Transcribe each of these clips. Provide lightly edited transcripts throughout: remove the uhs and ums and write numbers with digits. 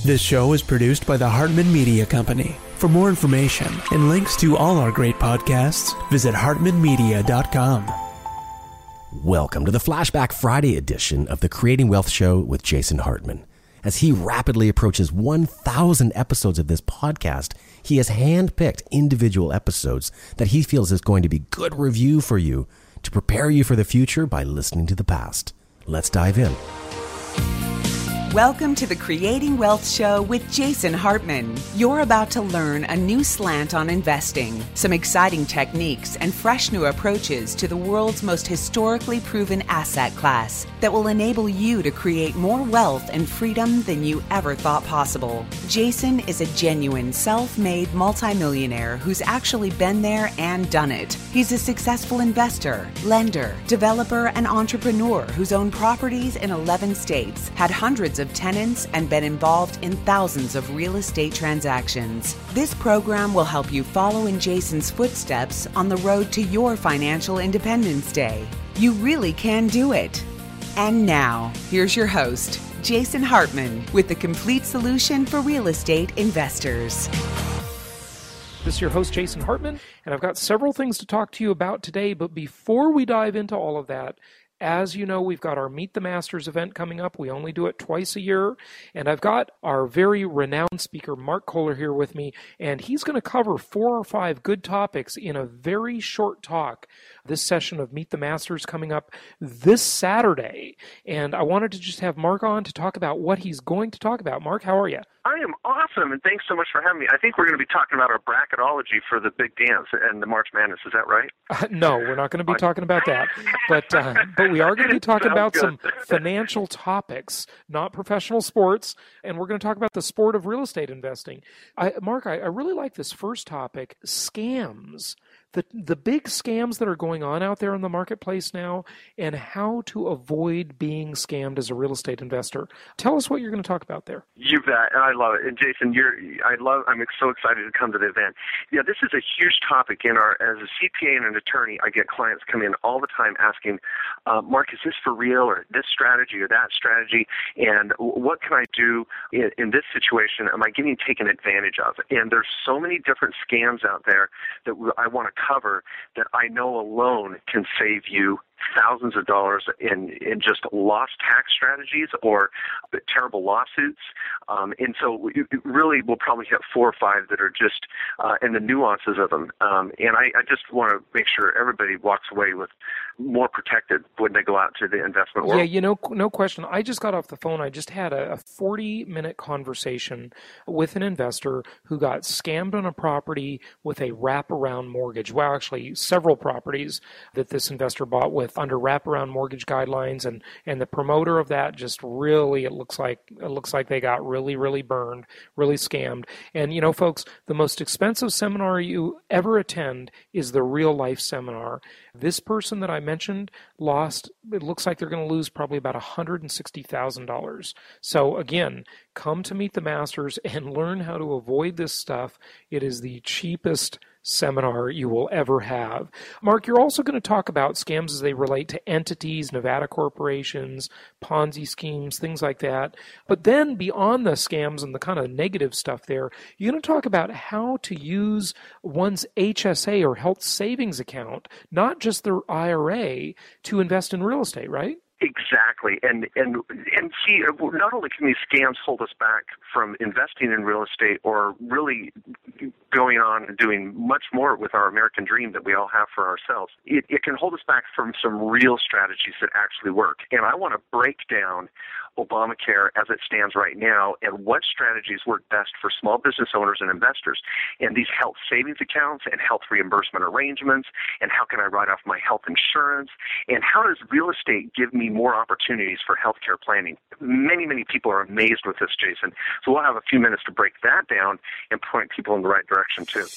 This show is produced by the Hartman Media Company. For more information and links to all our great podcasts, visit hartmanmedia.com. Welcome to the Flashback Friday edition of the Creating Wealth Show with Jason Hartman. As he rapidly approaches 1,000 episodes of this podcast, he has handpicked individual episodes that he feels is going to be good review for you to prepare you for the future by listening to the past. Let's dive in. Welcome to the Creating Wealth Show with Jason Hartman. You're about to learn a new slant on investing, some exciting techniques, and fresh new approaches to the world's most historically proven asset class that will enable you to create more wealth and freedom than you ever thought possible. Jason is a genuine self-made multimillionaire who's actually been there and done it. He's a successful investor, lender, developer, and entrepreneur who's owned properties in 11 states, had hundreds of tenants, and been involved in thousands of real estate transactions. This program will help you follow in Jason's footsteps on the road to your financial independence day. You really can do it. And now, here's your host, Jason Hartman, with the complete solution for real estate investors. This is your host, Jason Hartman, and I've got several things to talk to you about today, but before we dive into all of that, as you know, we've got our Meet the Masters event coming up. We only do it twice a year. And I've got our very renowned speaker, Mark Kohler, here with me. And he's going to cover 4 or 5 good topics in a very short talk. This session of Meet the Masters coming up this Saturday. And I wanted to just have Mark on to talk about what he's going to talk about. Mark, how are you? I am awesome, and thanks so much for having me. I think we're going to be talking about our bracketology for the big dance and the March Madness. Is that right? No, we're not going to be talking about that. But we are going to be talking about some financial topics, not professional sports, and we're going to talk about the sport of real estate investing. Mark, I really like this first topic, scams. The big scams that are going on out there in the marketplace now, and how to avoid being scammed as a real estate investor. Tell us what you're going to talk about there. You bet, and I love it. And Jason, I'm so excited to come to the event. Yeah, this is a huge topic as a CPA and an attorney. I get clients come in all the time asking, Mark, is this for real, or this strategy or that strategy, and what can I do in this situation? Am I getting taken advantage of? And there's so many different scams out there that I want to cover that I know alone can save you thousands of dollars in just lost tax strategies or terrible lawsuits. And so really we'll probably have 4 or 5 that are just in the nuances of them. And I just want to make sure everybody walks away with more protected when they go out to the investment world. Yeah, no question. I just got off the phone. I just had a 40-minute conversation with an investor who got scammed on a property with a wraparound mortgage. Well, actually, several properties that this investor bought with under wraparound mortgage guidelines, and the promoter of that just really, it looks like they got really burned, really scammed. And folks, the most expensive seminar you ever attend is the real life seminar. This person that I mentioned it looks like they're going to lose probably about $160,000. So again, come to Meet the Masters and learn how to avoid this stuff. It is the cheapest seminar you will ever have. Mark, you're also going to talk about scams as they relate to entities, Nevada corporations, Ponzi schemes, things like that. But then beyond the scams and the kind of negative stuff there, you're going to talk about how to use one's HSA or health savings account, not just their IRA, to invest in real estate, right? Exactly. And see, not only can these scams hold us back from investing in real estate or really going on and doing much more with our American dream that we all have for ourselves, it can hold us back from some real strategies that actually work. And I want to break down Obamacare as it stands right now and what strategies work best for small business owners and investors, and these health savings accounts and health reimbursement arrangements, and how can I write off my health insurance, and how does real estate give me more opportunities for healthcare planning. Many people are amazed with this, Jason. So we'll have a few minutes to break that down and point people in the right direction too.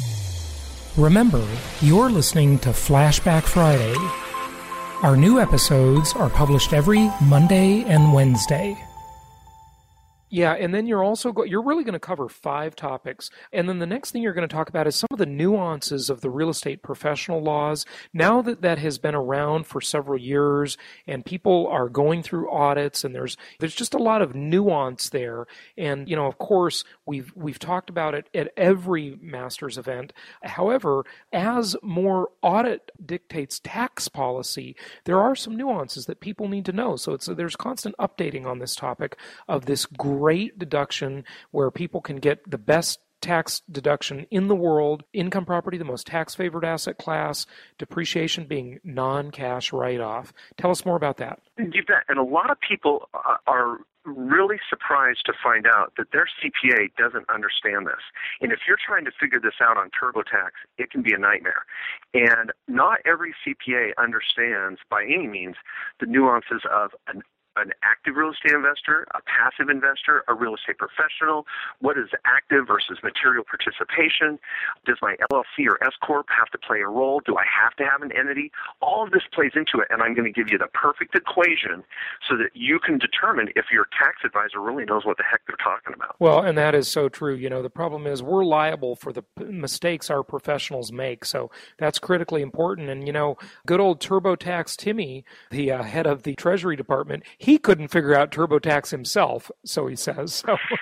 Remember, you're listening to Flashback Friday. Our new episodes are published every Monday and Wednesday. Yeah, and then you're really going to cover 5 topics. And then the next thing you're going to talk about is some of the nuances of the real estate professional laws. Now that that has been around for several years and people are going through audits, and there's just a lot of nuance there. And, of course, we've talked about it at every Masters event. However, as more audit dictates tax policy, there are some nuances that people need to know. So there's constant updating on this topic of this great deduction where people can get the best tax deduction in the world, income property, the most tax-favored asset class, depreciation being non-cash write-off. Tell us more about that. You bet. And a lot of people are really surprised to find out that their CPA doesn't understand this. And if you're trying to figure this out on TurboTax, it can be a nightmare. And not every CPA understands by any means the nuances of an active real estate investor, a passive investor, a real estate professional. What is active versus material participation? Does my LLC or S Corp have to play a role? Do I have to have an entity? All of this plays into it, and I'm going to give you the perfect equation so that you can determine if your tax advisor really knows what the heck they're talking about. Well, and that is so true. The problem is we're liable for the mistakes our professionals make, so that's critically important. And, good old TurboTax Timmy, the head of the Treasury Department, he couldn't figure out TurboTax himself, so he says.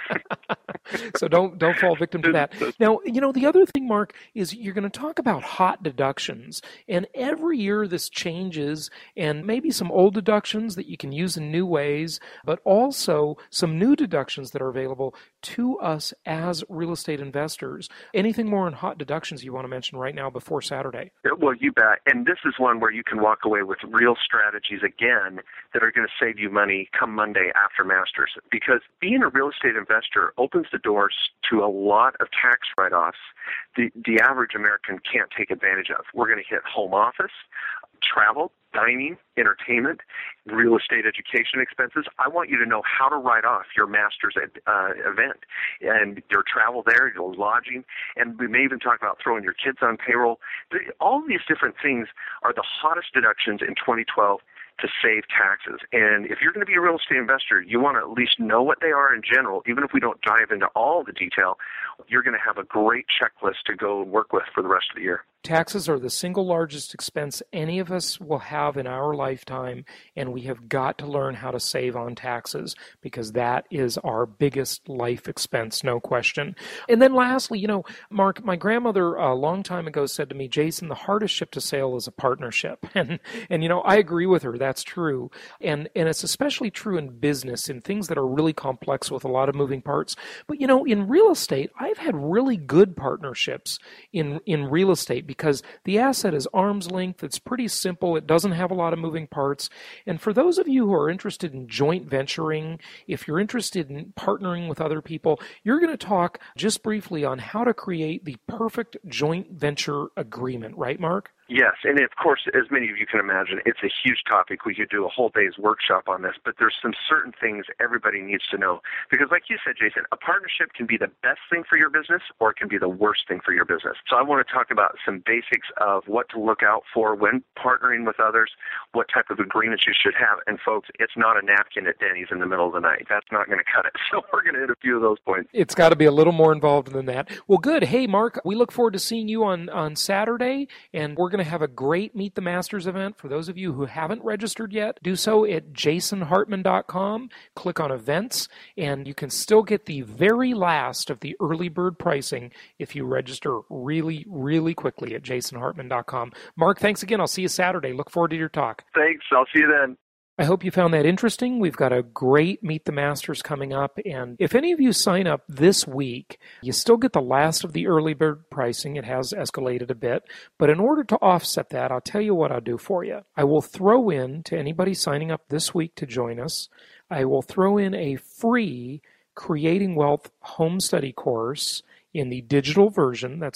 So don't fall victim to that. Now, the other thing, Mark, is you're going to talk about hot deductions. And every year this changes, and maybe some old deductions that you can use in new ways, but also some new deductions that are available to us as real estate investors. Anything more on hot deductions you want to mention right now before Saturday? Well, you bet. And this is one where you can walk away with real strategies, again, that are going to save you money come Monday after Masters. Because being a real estate investor opens the doors to a lot of tax write-offs the average American can't take advantage of. We're going to hit home office, travel, dining, entertainment, real estate education expenses. I want you to know how to write off your Masters event and your travel there, your lodging, and we may even talk about throwing your kids on payroll. All of these different things are the hottest deductions in 2012 to save taxes. And if you're going to be a real estate investor, you want to at least know what they are in general. Even if we don't dive into all the detail, you're going to have a great checklist to go and work with for the rest of the year. Taxes are the single largest expense any of us will have in our lifetime, and we have got to learn how to save on taxes because that is our biggest life expense, no question. And then lastly, Mark, my grandmother a long time ago said to me, Jason, the hardest ship to sail is a partnership. And I agree with her. That's true. And it's especially true in business, in things that are really complex with a lot of moving parts. But, in real estate, I've had really good partnerships in real estate because the asset is arm's length. It's pretty simple. It doesn't have a lot of moving parts. And for those of you who are interested in joint venturing, if you're interested in partnering with other people, you're going to talk just briefly on how to create the perfect joint venture agreement, right, Mark? Yes, and of course, as many of you can imagine, it's a huge topic. We could do a whole day's workshop on this, but there's some certain things everybody needs to know. Because like you said, Jason, a partnership can be the best thing for your business or it can be the worst thing for your business. So I want to talk about some basics of what to look out for when partnering with others, what type of agreements you should have. And folks, it's not a napkin at Denny's in the middle of the night. That's not going to cut it. So we're going to hit a few of those points. It's got to be a little more involved than that. Well, good. Hey, Mark, we look forward to seeing you on Saturday, and we're going to have a great Meet the Masters event. For those of you who haven't registered yet, do so at jasonhartman.com. Click on events, and you can still get the very last of the early bird pricing if you register really, really quickly at jasonhartman.com. Mark, thanks again. I'll see you Saturday. Look forward to your talk. Thanks. I'll see you then. I hope you found that interesting. We've got a great Meet the Masters coming up, and if any of you sign up this week, you still get the last of the early bird pricing. It has escalated a bit, but in order to offset that, I'll tell you what I'll do for you. I will throw in, to anybody signing up this week to join us, I will throw in a free Creating Wealth home study course in the digital version. That's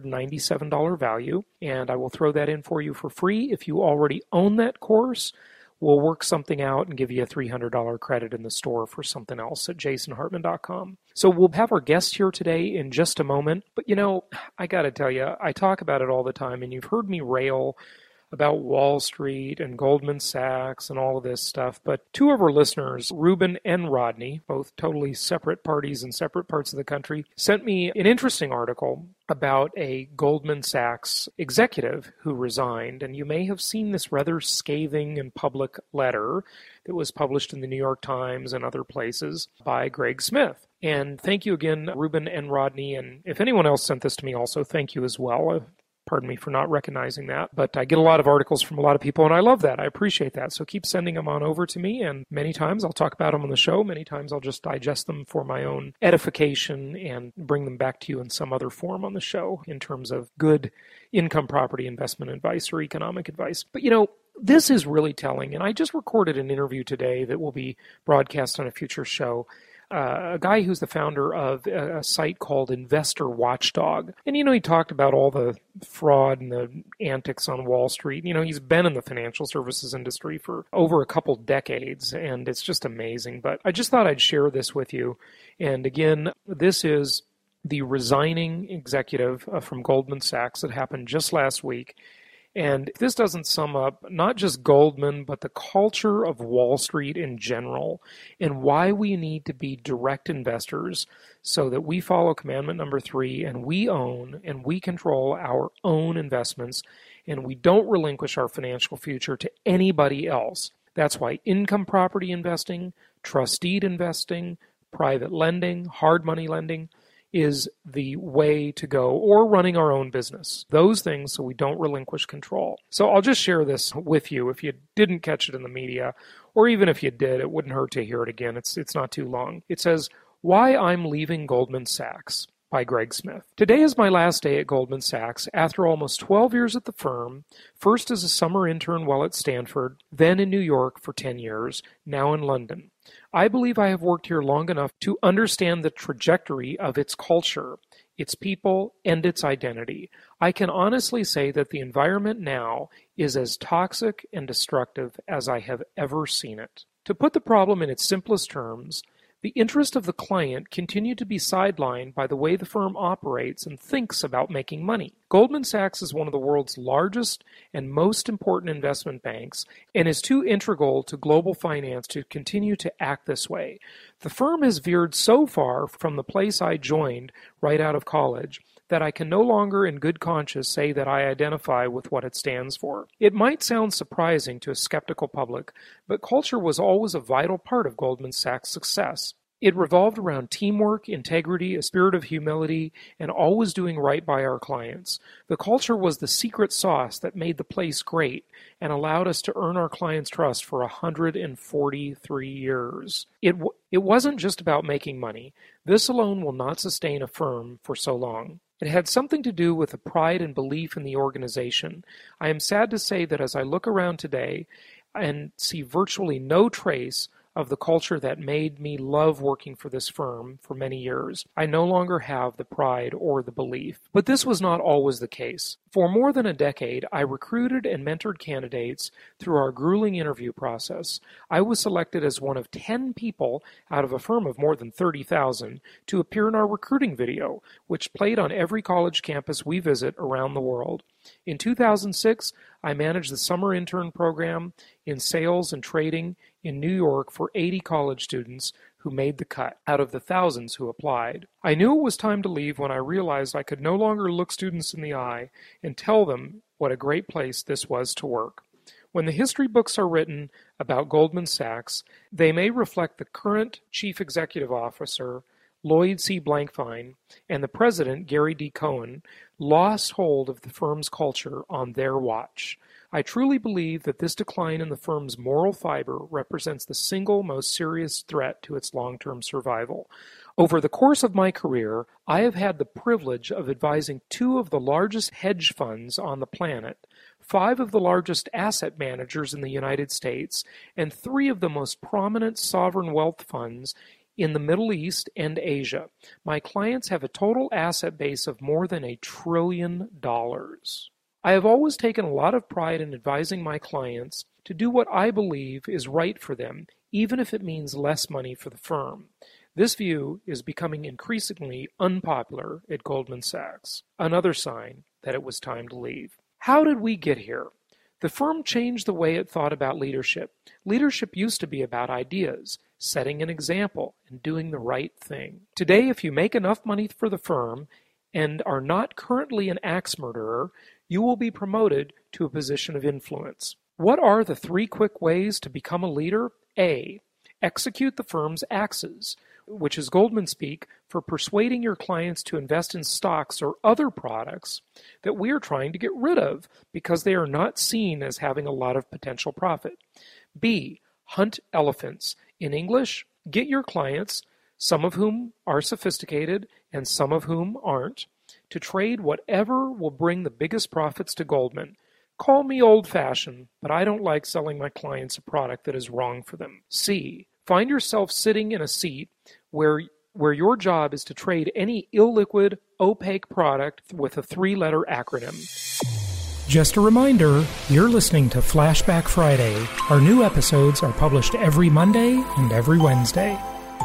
$297 value, and I will throw that in for you for free. If you already own that course, we'll work something out and give you a $300 credit in the store for something else at jasonhartman.com. So we'll have our guest here today in just a moment. But, I got to tell you, I talk about it all the time, and you've heard me rail about Wall Street and Goldman Sachs and all of this stuff. But two of our listeners, Ruben and Rodney, both totally separate parties in separate parts of the country, sent me an interesting article about a Goldman Sachs executive who resigned. And you may have seen this rather scathing and public letter that was published in the New York Times and other places by Greg Smith. And thank you again, Ruben and Rodney. And if anyone else sent this to me also, thank you as well. Pardon me for not recognizing that. But I get a lot of articles from a lot of people, and I love that. I appreciate that. So keep sending them on over to me. And many times I'll talk about them on the show. Many times I'll just digest them for my own edification and bring them back to you in some other form on the show in terms of good income property investment advice or economic advice. But this is really telling. And I just recorded an interview today that will be broadcast on a future show. A guy who's the founder of a site called Investor Watchdog. And, he talked about all the fraud and the antics on Wall Street. He's been in the financial services industry for over a couple decades, and it's just amazing. But I just thought I'd share this with you. And again, this is the resigning executive from Goldman Sachs that happened just last week. And this doesn't sum up not just Goldman, but the culture of Wall Street in general and why we need to be direct investors so that we follow commandment number 3 and we own and we control our own investments and we don't relinquish our financial future to anybody else. That's why income property investing, trust deed investing, private lending, hard money lending is the way to go, or running our own business. Those things so we don't relinquish control. So I'll just share this with you. If you didn't catch it in the media, or even if you did, it wouldn't hurt to hear it again. It's not too long. It says, "Why I'm Leaving Goldman Sachs" by Greg Smith. "Today is my last day at Goldman Sachs after almost 12 years at the firm, first as a summer intern while at Stanford, then in New York for 10 years, now in London. I believe I have worked here long enough to understand the trajectory of its culture, its people, and its identity. I can honestly say that the environment now is as toxic and destructive as I have ever seen it. To put the problem in its simplest terms, the interest of the client continued to be sidelined by the way the firm operates and thinks about making money. Goldman Sachs is one of the world's largest and most important investment banks and is too integral to global finance to continue to act this way. The firm has veered so far from the place I joined right out of college that I can no longer in good conscience say that I identify with what it stands for. It might sound surprising to a skeptical public, but culture was always a vital part of Goldman Sachs' success. It revolved around teamwork, integrity, a spirit of humility, and always doing right by our clients. The culture was the secret sauce that made the place great and allowed us to earn our clients' trust for 143 years. It wasn't just about making money. This alone will not sustain a firm for so long. It had something to do with the pride and belief in the organization. I am sad to say that as I look around today and see virtually no trace of the culture that made me love working for this firm for many years, I no longer have the pride or the belief. But this was not always the case. For more than a decade, I recruited and mentored candidates through our grueling interview process. I was selected as one of 10 people out of a firm of more than 30,000 to appear in our recruiting video, which played on every college campus we visit around the world. In 2006, I managed the summer intern program in sales and trading in New York for 80 college students who made the cut out of the thousands who applied. I knew it was time to leave when I realized I could no longer look students in the eye and tell them what a great place this was to work. When the history books are written about Goldman Sachs, they may reflect the current chief executive officer, Lloyd C. Blankfein, and the president, Gary D. Cohen, lost hold of the firm's culture on their watch. I truly believe that this decline in the firm's moral fiber represents the single most serious threat to its long-term survival. Over the course of my career, I have had the privilege of advising 2 of the largest hedge funds on the planet, 5 of the largest asset managers in the United States, and 3 of the most prominent sovereign wealth funds in the Middle East and Asia. My clients have a total asset base of more than $1 trillion. I have always taken a lot of pride in advising my clients to do what I believe is right for them, even if it means less money for the firm. This view is becoming increasingly unpopular at Goldman Sachs, another sign that it was time to leave. How did we get here? The firm changed the way it thought about leadership. Leadership used to be about ideas, setting an example, and doing the right thing. Today, if you make enough money for the firm and are not currently an axe murderer, you will be promoted to a position of influence. What are the 3 quick ways to become a leader? A. Execute the firm's axes, which is Goldman speak for persuading your clients to invest in stocks or other products that we are trying to get rid of because they are not seen as having a lot of potential profit. B. Hunt elephants. In English, get your clients, some of whom are sophisticated and some of whom aren't, to trade whatever will bring the biggest profits to Goldman. Call me old-fashioned, but I don't like selling my clients a product that is wrong for them. C. Find yourself sitting in a seat where your job is to trade any illiquid, opaque product with a 3-letter acronym. Just a reminder, you're listening to Flashback Friday. Our new episodes are published every Monday and every Wednesday.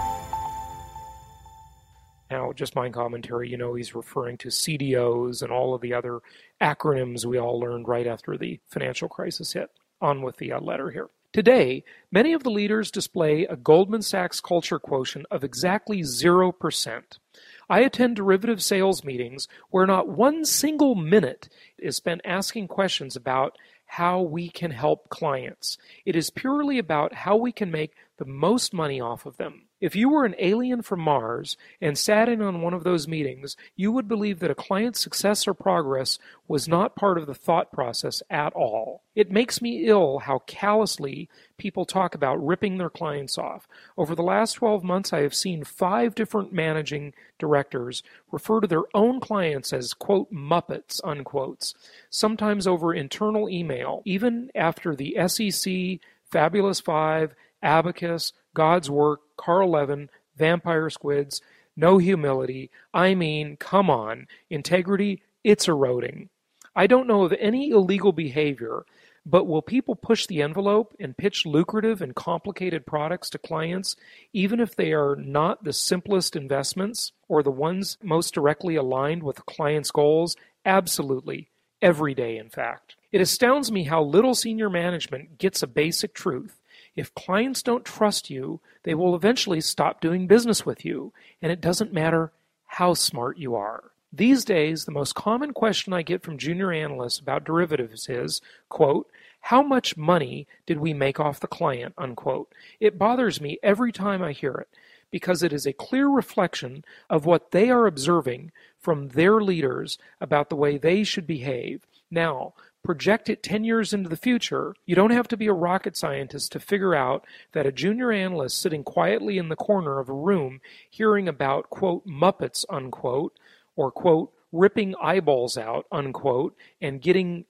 Now, just my commentary, he's referring to CDOs and all of the other acronyms we all learned right after the financial crisis hit. On with the letter here. Today, many of the leaders display a Goldman Sachs culture quotient of exactly 0%. I attend derivative sales meetings where not one single minute is spent asking questions about how we can help clients. It is purely about how we can make the most money off of them. If you were an alien from Mars and sat in on one of those meetings, you would believe that a client's success or progress was not part of the thought process at all. It makes me ill how callously people talk about ripping their clients off. Over the last 12 months, I have seen 5 different managing directors refer to their own clients as, quote, Muppets, unquotes, sometimes over internal email, even after the SEC, Fabulous 5, Abacus, God's Work, Carl Levin, Vampire Squids, no humility. I mean, come on. Integrity, it's eroding. I don't know of any illegal behavior, but will people push the envelope and pitch lucrative and complicated products to clients, even if they are not the simplest investments or the ones most directly aligned with the client's goals? Absolutely. Every day, in fact. It astounds me how little senior management gets a basic truth. If clients don't trust you, they will eventually stop doing business with you, and it doesn't matter how smart you are. These days, the most common question I get from junior analysts about derivatives is, quote, how much money did we make off the client, unquote. It bothers me every time I hear it, because it is a clear reflection of what they are observing from their leaders about the way they should behave. Now, project it 10 years into the future, you don't have to be a rocket scientist to figure out that a junior analyst sitting quietly in the corner of a room hearing about, quote, Muppets, unquote, or, quote, ripping eyeballs out, unquote, and getting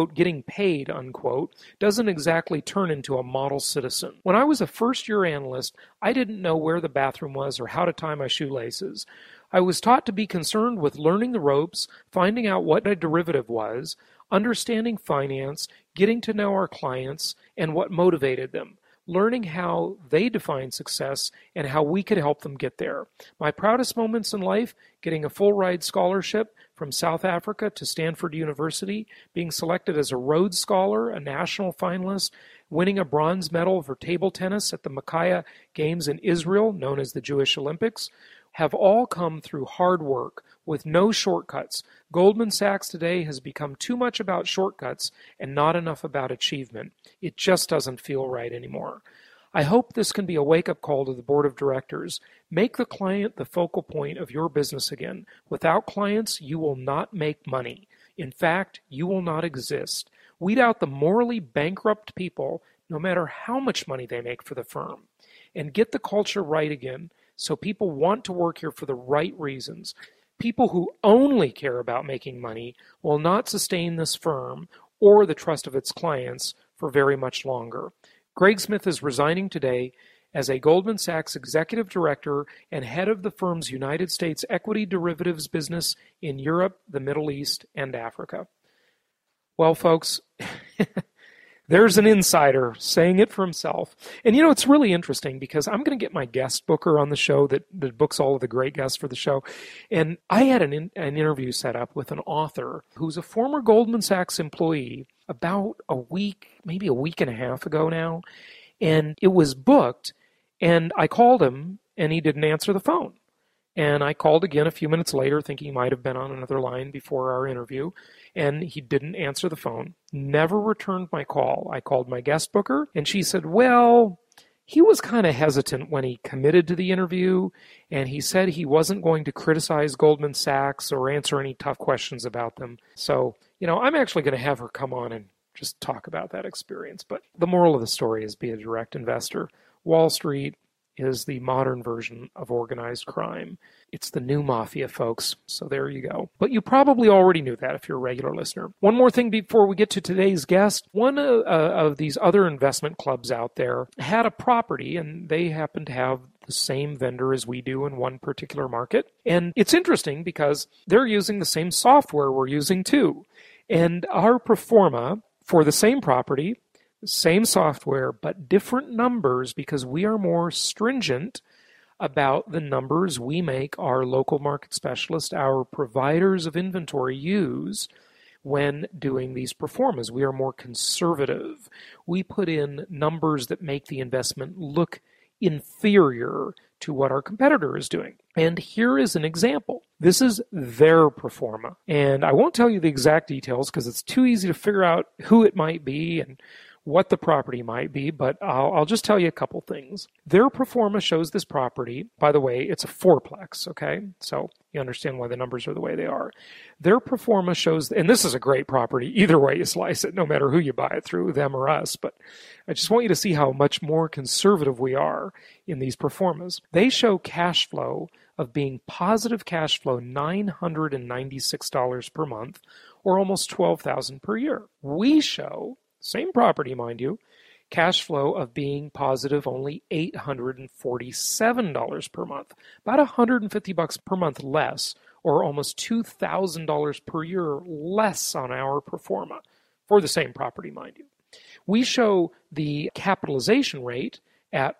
paid, unquote, doesn't exactly turn into a model citizen. When I was a first-year analyst, I didn't know where the bathroom was or how to tie my shoelaces. I was taught to be concerned with learning the ropes, finding out what a derivative was, understanding finance, getting to know our clients, and what motivated them, learning how they define success and how we could help them get there. My proudest moments in life, getting a full-ride scholarship from South Africa to Stanford University, being selected as a Rhodes Scholar, a national finalist, winning a bronze medal for table tennis at the Micaiah Games in Israel, known as the Jewish Olympics, have all come through hard work with no shortcuts. Goldman Sachs today has become too much about shortcuts and not enough about achievement. It just doesn't feel right anymore. I hope this can be a wake-up call to the board of directors. Make the client the focal point of your business again. Without clients, you will not make money. In fact, you will not exist. Weed out the morally bankrupt people, no matter how much money they make for the firm, and get the culture right again. So people want to work here for the right reasons. People who only care about making money will not sustain this firm or the trust of its clients for very much longer. Greg Smith is resigning today as a Goldman Sachs executive director and head of the firm's United States equity derivatives business in Europe, the Middle East, and Africa. Well, folks, there's an insider saying it for himself. And it's really interesting because I'm going to get my guest booker on the show that books all of the great guests for the show. And I had an interview set up with an author who's a former Goldman Sachs employee about a week, maybe a week and a half ago now, and it was booked, and I called him, and he didn't answer the phone. And I called again a few minutes later, thinking he might have been on another line before our interview, and he didn't answer the phone, never returned my call. I called my guest booker, and she said, well, he was kind of hesitant when he committed to the interview, and he said he wasn't going to criticize Goldman Sachs or answer any tough questions about them. So, I'm actually going to have her come on and just talk about that experience. But the moral of the story is be a direct investor. Wall Street is the modern version of organized crime. It's the new mafia, folks. So there you go. But you probably already knew that if you're a regular listener. One more thing before we get to today's guest. One of these other investment clubs out there had a property, and they happen to have the same vendor as we do in one particular market. And it's interesting because they're using the same software we're using too. And our pro forma for the same property, same software, but different numbers because we are more stringent about the numbers we make our local market specialist, our providers of inventory, use when doing these pro formas. We are more conservative. We put in numbers that make the investment look inferior to what our competitor is doing. And here is an example. This is their pro forma. And I won't tell you the exact details because it's too easy to figure out who it might be and what the property might be, but I'll just tell you a couple things. Their pro forma shows this property. By the way, it's a fourplex, okay? So you understand why the numbers are the way they are. Their pro forma shows, and this is a great property, either way you slice it, no matter who you buy it through, them or us, but I just want you to see how much more conservative we are in these pro formas. They show cash flow of being positive cash flow $996 per month, or almost $12,000 per year. We show, same property, mind you, cash flow of being positive only $847 per month, about $150 per month less, or almost $2,000 per year less on our pro forma for the same property, mind you. We show the capitalization rate at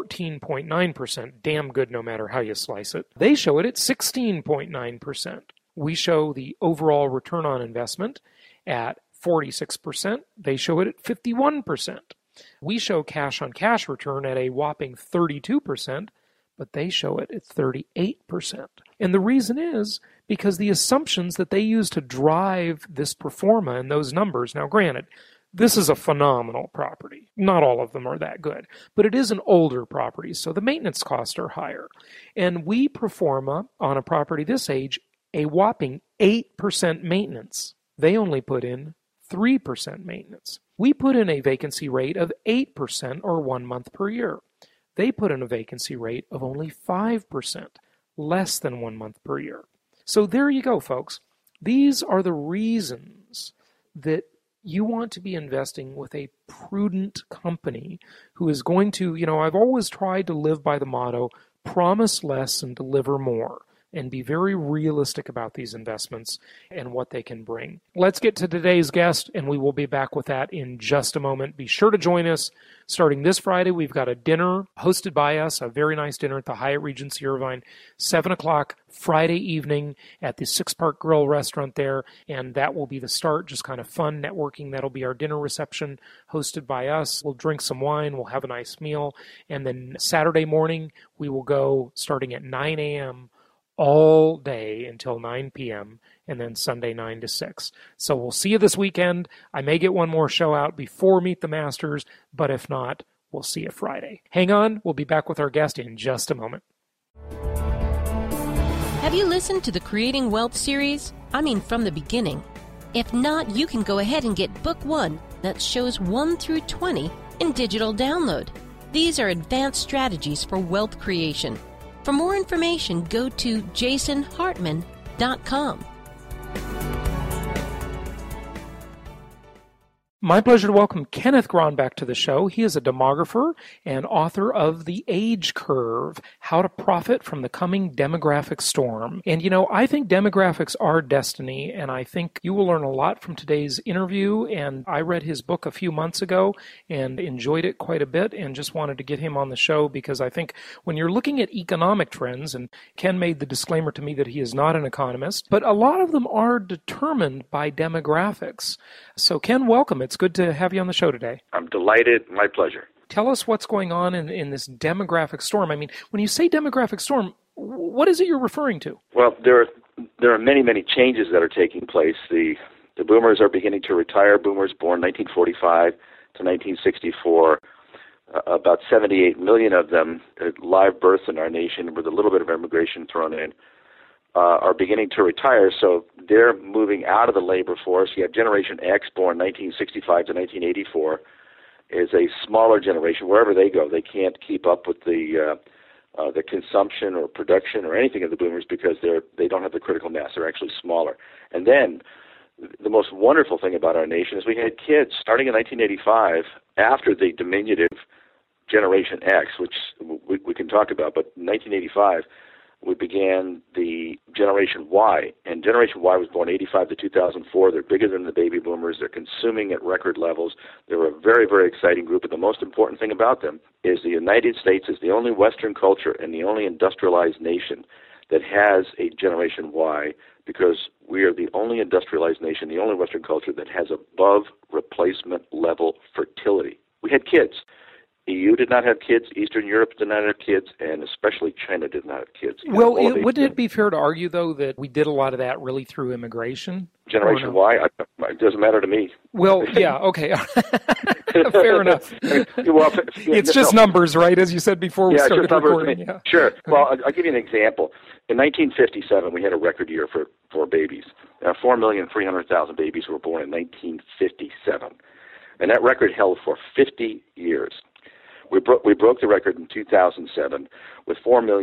14.9%, damn good no matter how you slice it. They show it at 16.9%. We show the overall return on investment at 46%. They show it at 51%. We show cash on cash return at a whopping 32%, but they show it at 38%. And the reason is because the assumptions that they use to drive this pro forma and those numbers, now granted, this is a phenomenal property. Not all of them are that good, but it is an older property, so the maintenance costs are higher. And we pro forma on a property this age a whopping 8% maintenance. They only put in 3% maintenance. We put in a vacancy rate of 8% or 1 month per year. They put in a vacancy rate of only 5%, less than 1 month per year. So there you go, folks. These are the reasons that you want to be investing with a prudent company who is going to, I've always tried to live by the motto, promise less and deliver more, and be very realistic about these investments and what they can bring. Let's get to today's guest, and we will be back with that in just a moment. Be sure to join us. Starting this Friday, we've got a dinner hosted by us, a very nice dinner at the Hyatt Regency Irvine, 7 o'clock Friday evening at the Six Park Grill restaurant there, and that will be the start, just kind of fun networking. That'll be our dinner reception hosted by us. We'll drink some wine, we'll have a nice meal, and then Saturday morning, we will go starting at 9 a.m., all day until 9 p.m., and then Sunday 9 to 6. So we'll see you this weekend. I may get one more show out before Meet the Masters, but if not, we'll see you Friday. Hang on, we'll be back with our guest in just a moment. Have you listened to the Creating Wealth series? I mean, from the beginning. If not, you can go ahead and get Book 1, that shows 1 through 20 in digital download. These are advanced strategies for wealth creation. For more information, go to jasonhartman.com. My pleasure to welcome Kenneth Grahn back to the show. He is a demographer and author of The Age Curve, How to Profit from the Coming Demographic Storm. And, I think demographics are destiny, and I think you will learn a lot from today's interview. And I read his book a few months ago and enjoyed it quite a bit and just wanted to get him on the show because I think when you're looking at economic trends, and Ken made the disclaimer to me that he is not an economist, but a lot of them are determined by demographics. So, Ken, welcome. It's good to have you on the show today. I'm delighted. My pleasure. Tell us what's going on in this demographic storm. I mean, when you say demographic storm, what is it you're referring to? Well, there are many, many changes that are taking place. The boomers are beginning to retire. Boomers born 1945 to 1964, about 78 million of them, live births in our nation with a little bit of immigration thrown in, are beginning to retire, so they're moving out of the labor force. You have Generation X, born 1965 to 1984, is a smaller generation. Wherever they go, they can't keep up with the consumption or production or anything of the boomers because they don't have the critical mass. They're actually smaller. And then the most wonderful thing about our nation is we had kids starting in 1985 after the diminutive Generation X, which we can talk about, but in 1985, we began the Generation Y, and Generation Y was born 85 to 2004. They're bigger than the baby boomers. They're consuming at record levels. They're a very, very exciting group, and the most important thing about them is the United States is the only Western culture and the only industrialized nation that has a Generation Y because we are the only industrialized nation, the only Western culture that has above replacement level fertility. We had kids. EU did not have kids, Eastern Europe did not have kids, and especially China did not have kids. Well, wouldn't it be fair to argue, though, that we did a lot of that really through immigration? Generation Y, it doesn't matter to me. Well, yeah, okay. Fair enough. It's just numbers, right, as you said before we started recording. Yeah. Sure. Well, I'll give you an example. In 1957, we had a record year for babies. 4,300,000 babies were born in 1957, and that record held for 50 years. We broke the record in 2007 with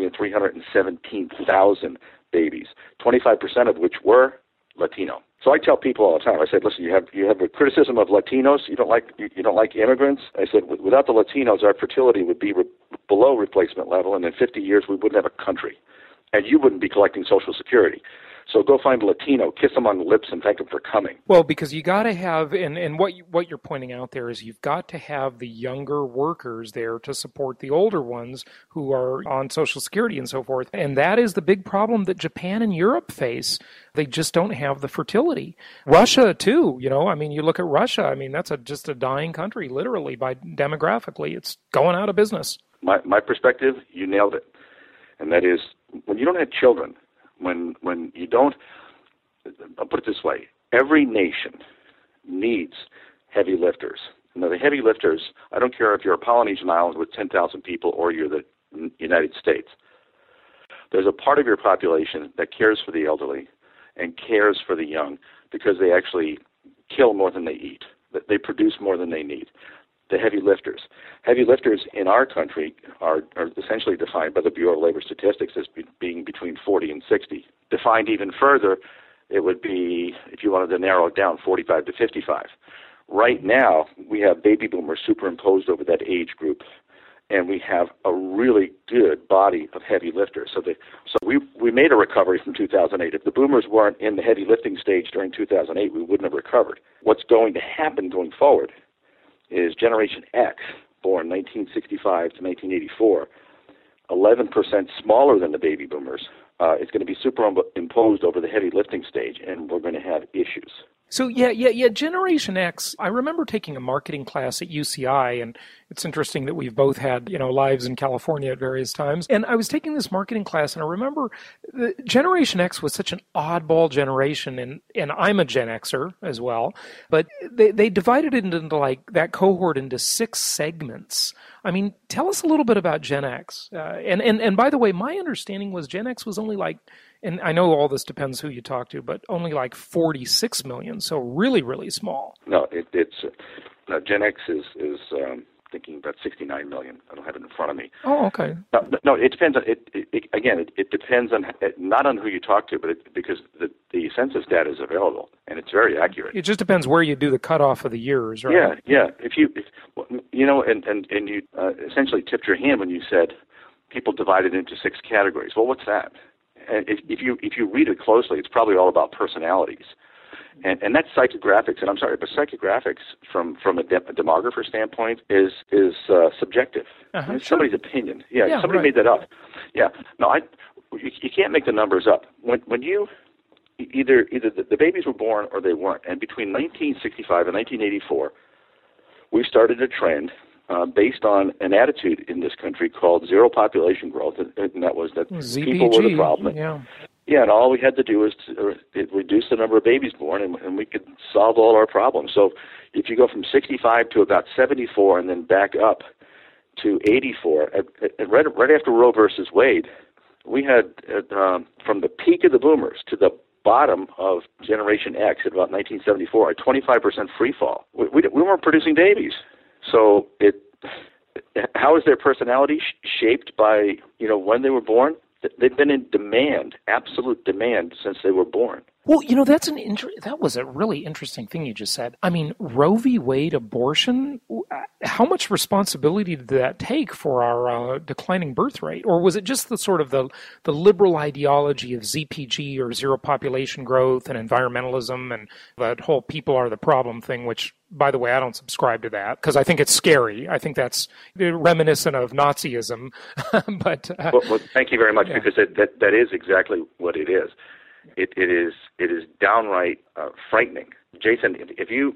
4,317,000 babies, 25% of which were Latino. So I tell people all the time, I said, listen, you have a criticism of Latinos, you don't like immigrants. I said, without the Latinos, our fertility would be below replacement level, and in 50 years we wouldn't have a country, and you wouldn't be collecting Social Security. So go find a Latino, kiss them on the lips, and thank them for coming. Well, because you got to have, and what you're pointing out there is you've got to have the younger workers there to support the older ones who are on Social Security and so forth. And that is the big problem that Japan and Europe face. They just don't have the fertility. Russia, too, you look at Russia, that's just a dying country, literally, demographically. It's going out of business. My perspective, you nailed it. And that is, when you don't have children, when you don't, I'll put it this way, every nation needs heavy lifters. Now, the heavy lifters, I don't care if you're a Polynesian island with 10,000 people or you're the United States. There's a part of your population that cares for the elderly and cares for the young because they actually kill more than they eat. They produce more than they need. The heavy lifters. Heavy lifters in our country are essentially defined by the Bureau of Labor Statistics as being between 40 and 60. Defined even further, it would be, if you wanted to narrow it down, 45 to 55. Right now, we have baby boomers superimposed over that age group, and we have a really good body of heavy lifters. So we made a recovery from 2008. If the boomers weren't in the heavy lifting stage during 2008, we wouldn't have recovered. What's going to happen going forward is Generation X, born 1965 to 1984, 11% smaller than the baby boomers, is going to be superimposed over the heavy lifting stage, and we're going to have issues. So, yeah, Generation X, I remember taking a marketing class at UCI, and it's interesting that we've both had, lives in California at various times. And I was taking this marketing class, and I remember the Generation X was such an oddball generation, and I'm a Gen Xer as well, but they divided it into like that cohort into 6 segments. Tell us a little bit about Gen X. And by the way, my understanding was Gen X was only like, and I know all this depends who you talk to, but only like 46 million, so really, really small. No, it's Gen X is thinking about 69 million. I don't have it in front of me. Oh, okay. No, it depends on it depends on not on who you talk to, but because the the census data is available, and it's very accurate. It just depends where you do the cutoff of the years, right? Yeah. If you essentially tipped your hand when you said people divided into 6 categories. Well, what's that? And if you read it closely, it's probably all about personalities. And that's psychographics, and I'm sorry, but psychographics from a demographer standpoint is subjective. It's somebody's opinion. Yeah, somebody made that up. Yeah, no, you can't make the numbers up. When you either the babies were born or they weren't, and between 1965 and 1984, we started a trend based on an attitude in this country called zero population growth, and that was that ZPG, people were the problem. Yeah, and all we had to do was reduce the number of babies born, and we could solve all our problems. So if you go from 65 to about 74 and then back up to 84, right after Roe versus Wade, we had, from the peak of the boomers to the bottom of Generation X at about 1974, a 25% free fall. We weren't producing babies. So how is their personality shaped by, when they were born? They've been in demand, absolute demand, since they were born. Well, that was a really interesting thing you just said. I mean, Roe v. Wade abortion, how much responsibility did that take for our declining birth rate? Or was it just the sort of the liberal ideology of ZPG or zero population growth and environmentalism and that whole people are the problem thing, which, by the way, I don't subscribe to that because I think it's scary. I think that's reminiscent of Nazism. But well, thank you very much, because that is exactly what it is. It is downright frightening, Jason. If you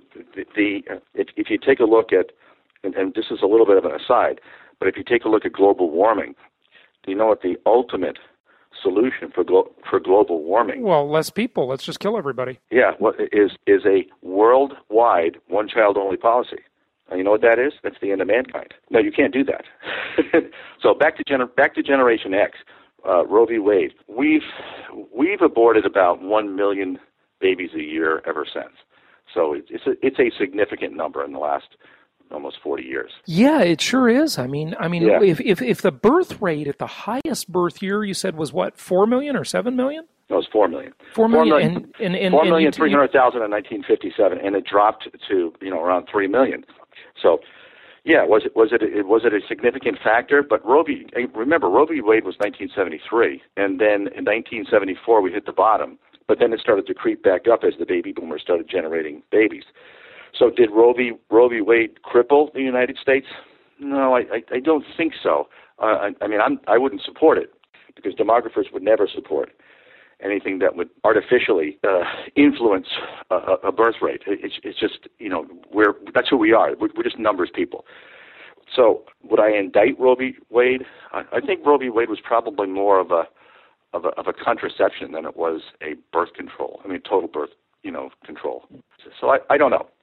take a look at, and this is a little bit of an aside, but if you take a look at global warming, do you know what the ultimate solution for global warming? Well, less people. Let's just kill everybody. Yeah, what is a worldwide one-child-only policy. And you know what that is? That's the end of mankind. No, you can't do that. So back to Generation X. Roe v. Wade. We've aborted about 1 million babies a year ever since. So it's a significant number in the last almost 40 years. Yeah, it sure is. I mean, if the birth rate at the highest birth year you said was what, 4 million or 7 million? No, it was 4 million. 4 million. 4,300,000 in 1957, and it dropped to around 3 million. So. Yeah, was it a significant factor? But remember, Roe v. Wade was 1973, and then in 1974 we hit the bottom. But then it started to creep back up as the baby boomers started generating babies. So did Roe v. Wade cripple the United States? No, I don't think so. I wouldn't support it because demographers would never support anything that would artificially influence a birth rate. It's just, that's who we are. We're just numbers people. So would I indict Roe v. Wade? I think Roe v. Wade was probably more of a contraception than it was a birth control. Total birth, control. So I don't know.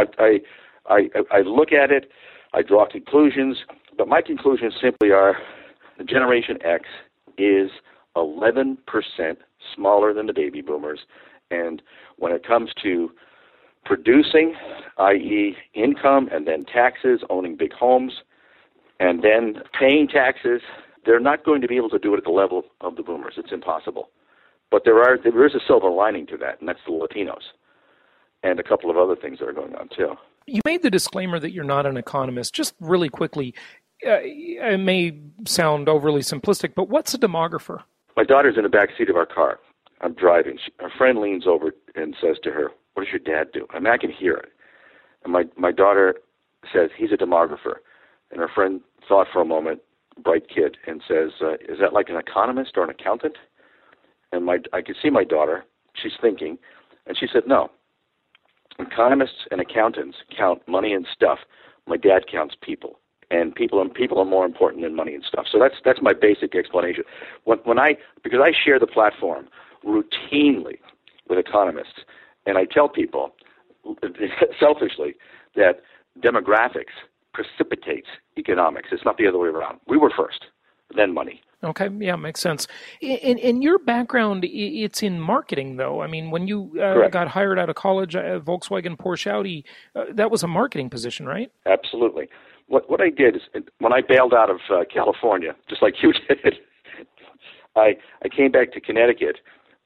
I look at it, I draw conclusions, but my conclusions simply are the Generation X is 11% smaller than the baby boomers, and when it comes to producing, i.e. income and then taxes, owning big homes, and then paying taxes, they're not going to be able to do it at the level of the boomers. It's impossible. But there is a silver lining to that, and that's the Latinos and a couple of other things that are going on too. You made the disclaimer that you're not an economist. Just really quickly, it may sound overly simplistic, but what's a demographer? My daughter's in the back seat of our car. I'm driving. Her friend leans over and says to her, "What does your dad do?" I can hear it. And my daughter says, "He's a demographer." And her friend thought for a moment, bright kid, and says, "Is that like an economist or an accountant?" And I could see my daughter. She's thinking. And she said, "No. Economists and accountants count money and stuff. My dad counts people. And people are more important than money and stuff." So that's my basic explanation. Because I share the platform routinely with economists, and I tell people selfishly that demographics precipitates economics. It's not the other way around. We were first, then money. Okay, yeah, makes sense. In your background, it's in marketing, though. When you got hired out of college at Volkswagen, Porsche, Audi, that was a marketing position, right? Absolutely. What I did is, when I bailed out of California, just like you did, I came back to Connecticut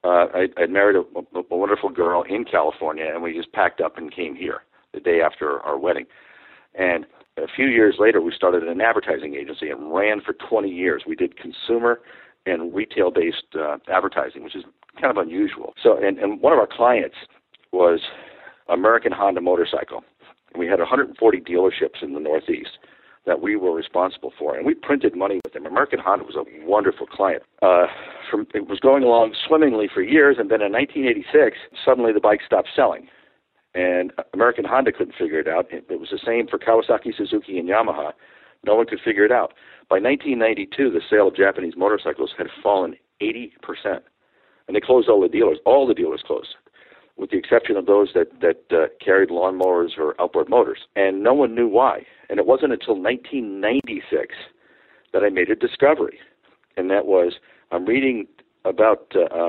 I'd married a wonderful girl in California, and we just packed up and came here the day after our wedding. And a few years later, we started an advertising agency and ran for 20 years. We did consumer and retail-based advertising, which is kind of unusual. So, and one of our clients was American Honda Motorcycle. And we had 140 dealerships in the Northeast that we were responsible for, and we printed money with them. American Honda was a wonderful client. It was going along swimmingly for years, and then in 1986, suddenly the bike stopped selling. And American Honda couldn't figure it out. It was the same for Kawasaki, Suzuki, and Yamaha. No one could figure it out. By 1992, the sale of Japanese motorcycles had fallen 80%. And they closed all the dealers. All the dealers closed, with the exception of those that carried lawnmowers or outboard motors. And no one knew why. And it wasn't until 1996 that I made a discovery. And that was, I'm reading about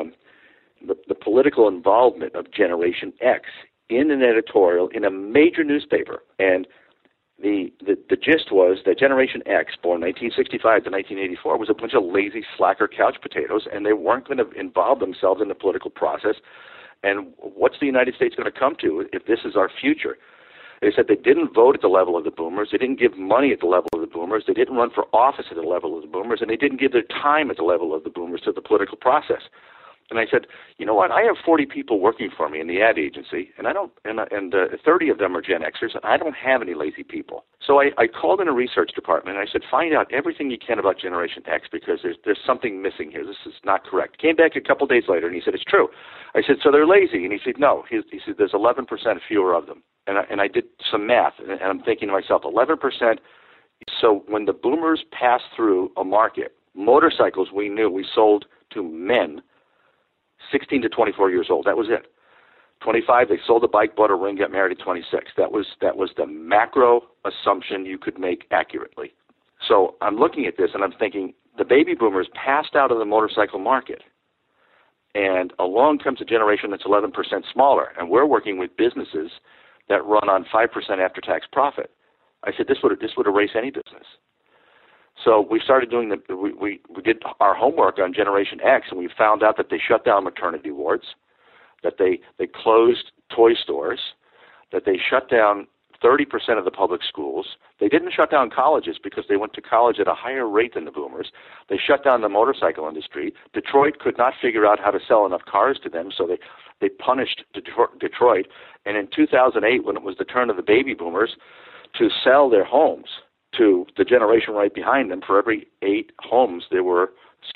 the political involvement of Generation X in an editorial in a major newspaper. And the gist was that Generation X, born 1965 to 1984, was a bunch of lazy, slacker couch potatoes, and they weren't going to involve themselves in the political process. And what's the United States going to come to if this is our future? They said they didn't vote at the level of the boomers. They didn't give money at the level of the boomers. They didn't run for office at the level of the boomers. And they didn't give their time at the level of the boomers to the political process. And I said, you know what? I have 40 people working for me in the ad agency, and 30 of them are Gen Xers, and I don't have any lazy people. So I called in a research department, and I said, find out everything you can about Generation X, because there's something missing here. This is not correct. Came back a couple days later, and he said, it's true. I said, so they're lazy? And he said, no. He said, there's 11% fewer of them. And I did some math, and I'm thinking to myself, 11%. So when the boomers passed through a market, motorcycles we knew we sold to men 16 to 24 years old. That was it. 25, they sold a bike, bought a ring, got married at 26. That was the macro assumption you could make accurately. So I'm looking at this and I'm thinking the baby boomers passed out of the motorcycle market, and along comes a generation that's 11% smaller, and we're working with businesses that run on 5% after-tax profit. I said this would erase any business. So we started doing we did our homework on Generation X, and we found out that they shut down maternity wards, that they closed toy stores, that they shut down 30% of the public schools. They didn't shut down colleges because they went to college at a higher rate than the boomers. They shut down the motorcycle industry. Detroit could not figure out how to sell enough cars to them, so they punished Detroit. And in 2008, when it was the turn of the baby boomers to sell their homes to the generation right behind them, for every 10 homes, there were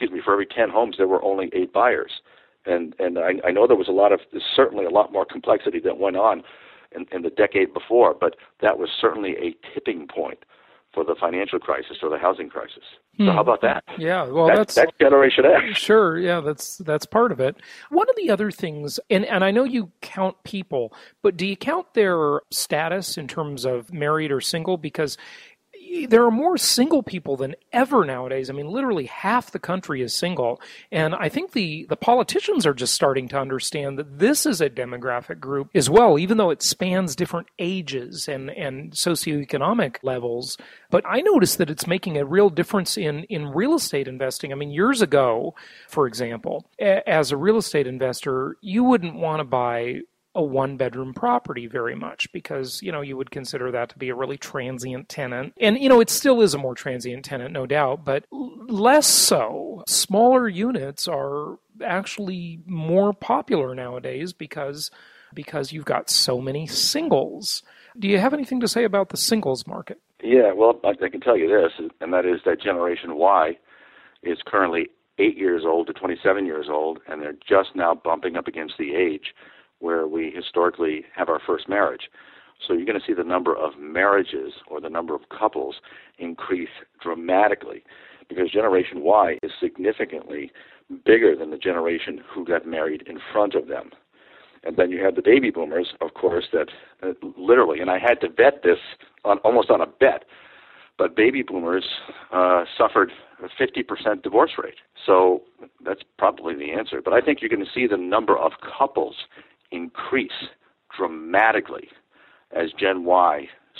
only 8 buyers. And I know there was certainly a lot more complexity that went on in the decade before, but that was certainly a tipping point for the financial crisis or the housing crisis. So how about that? Yeah, well, that's Generation X. Sure, yeah, that's part of it. One of the other things, and I know you count people, but do you count their status in terms of married or single? Because there are more single people than ever nowadays. I mean, literally half the country is single. And I think the politicians are just starting to understand that this is a demographic group as well, even though it spans different ages and socioeconomic levels. But I noticed that it's making a real difference in real estate investing. I mean, years ago, for example, as a real estate investor, you wouldn't want to buy a one-bedroom property very much because, you would consider that to be a really transient tenant. And, it still is a more transient tenant, no doubt, but less so. Smaller units are actually more popular nowadays because you've got so many singles. Do you have anything to say about the singles market? Yeah, well, I can tell you this, and that is that Generation Y is currently 8 years old to 27 years old, and they're just now bumping up against the age where we historically have our first marriage. So you're going to see the number of marriages or the number of couples increase dramatically because Generation Y is significantly bigger than the generation who got married in front of them. And then you have the baby boomers, of course, that literally, and I had to bet this almost on a bet, but baby boomers suffered a 50% divorce rate. So that's probably the answer. But I think you're going to see the number of couples increase dramatically as Gen Y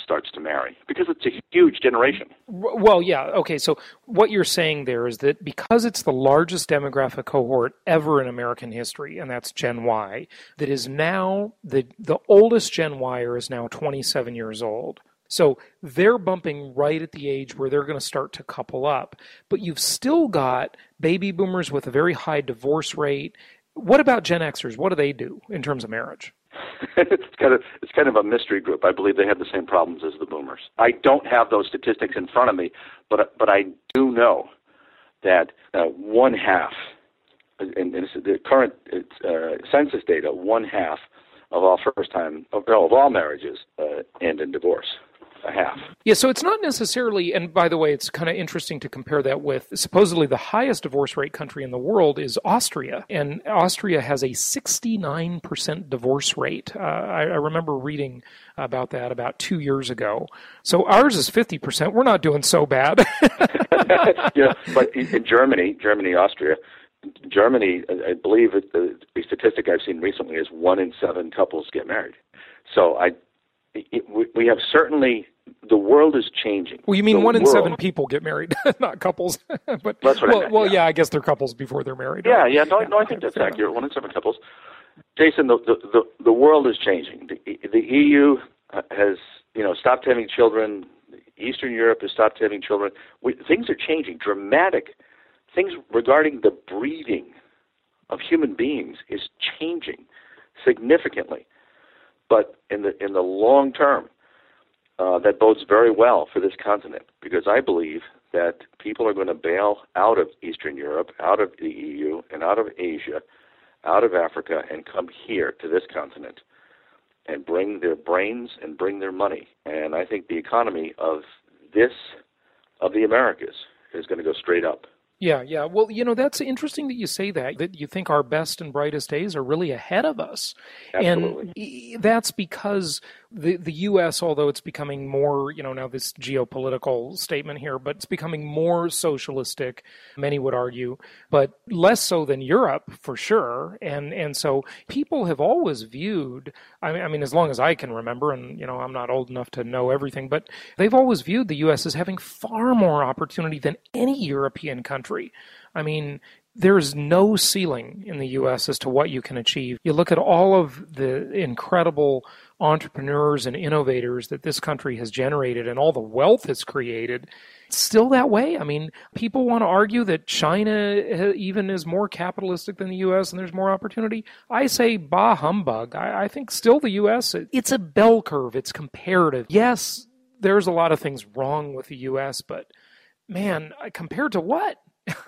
starts to marry, because it's a huge generation. Well, yeah. Okay, so what you're saying there is that because it's the largest demographic cohort ever in American history, and that's Gen Y, that is now, the oldest Gen Y-er is now 27 years old. So they're bumping right at the age where they're going to start to couple up. But you've still got baby boomers with a very high divorce rate. What about Gen Xers? What do they do in terms of marriage? It's kind of a mystery group. I believe they have the same problems as the boomers. I don't have those statistics in front of me, but I do know that one half, and the current census data, one half of all marriages end in divorce. A half. Yeah, so it's not necessarily, and by the way, it's kind of interesting to compare that with supposedly the highest divorce rate country in the world is Austria, and Austria has a 69% divorce rate. I remember reading about that about 2 years ago. So ours is 50%. We're not doing so bad. Yeah, but in Germany, Austria, I believe the statistic I've seen recently is 1 in 7 couples get married. So we have certainly, the world is changing. Well, you mean 1 in 7 people get married, not couples. But that's what I meant. Well, yeah, I guess they're couples before they're married. Yeah, right? No, I think that's accurate. 1 in 7 couples. Jason, the world is changing. The EU has stopped having children. Eastern Europe has stopped having children. Things are changing. Dramatic things regarding the breeding of human beings is changing significantly. But in the long term, that bodes very well for this continent, because I believe that people are going to bail out of Eastern Europe, out of the EU, and out of Asia, out of Africa, and come here to this continent and bring their brains and bring their money. And I think the economy of the Americas is going to go straight up. Yeah. Well, that's interesting that you say that you think our best and brightest days are really ahead of us. Absolutely. And that's because the U.S., although it's becoming more, now this geopolitical statement here, but it's becoming more socialistic, many would argue, but less so than Europe, for sure. And so people have always viewed, I mean, as long as I can remember, and, I'm not old enough to know everything, but they've always viewed the U.S. as having far more opportunity than any European country. I mean, there's no ceiling in the U.S. as to what you can achieve. You look at all of the incredible entrepreneurs and innovators that this country has generated and all the wealth it's created. It's still that way. I mean, people want to argue that China even is more capitalistic than the U.S. and there's more opportunity. I say, bah humbug. I think still the U.S., it's a bell curve. It's comparative. Yes, there's a lot of things wrong with the U.S., but man, compared to what?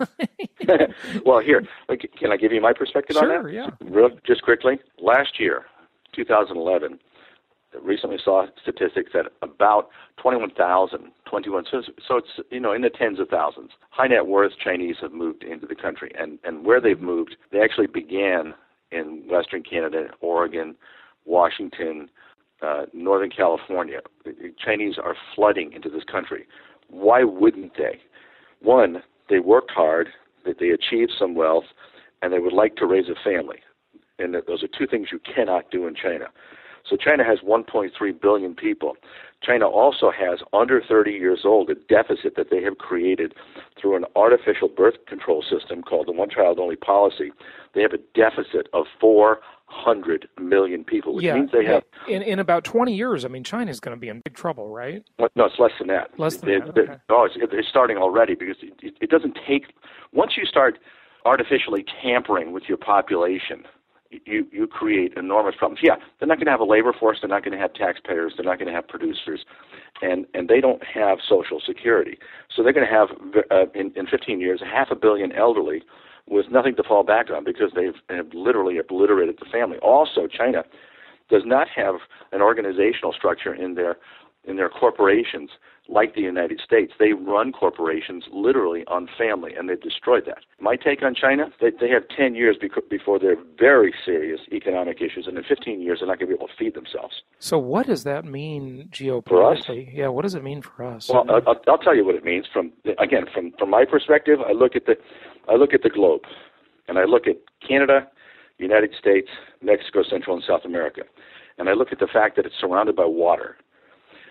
Well, here, can I give you my perspective on that? Sure, yeah. Just quickly. Last year, 2011, recently saw statistics that about 21,000, so it's, in the tens of thousands, high net worth Chinese have moved into the country. And where they've moved, they actually began in Western Canada, Oregon, Washington, Northern California. The Chinese are flooding into this country. Why wouldn't they? One, they worked hard, that they achieved some wealth, and they would like to raise a family. And those are two things you cannot do in China. So China has 1.3 billion people. China also has, under 30 years old, a deficit that they have created through an artificial birth control system called the one-child-only policy. They have a deficit of 400 million people, which means they have... In about 20 years, I mean, China's going to be in big trouble, right? No, it's less than that. Less than that, okay. They're starting already, because it doesn't take... Once you start artificially tampering with your population, you create enormous problems. Yeah, they're not going to have a labor force. They're not going to have taxpayers. They're not going to have producers. And they don't have Social Security. So they're going to have, in 15 years, 500 million elderly with nothing to fall back on, because they have literally obliterated the family. Also, China does not have an organizational structure in their corporations like the United States. They run corporations literally on family, and they've destroyed that. My take on China, they have 10 years before they're very serious economic issues, and in 15 years they're not going to be able to feed themselves. So what does that mean geopolitically? For us? Yeah, what does it mean for us? Well, I'll tell you what it means. From my perspective, I look at the globe, and I look at Canada, United States, Mexico, Central and South America, and I look at the fact that it's surrounded by water.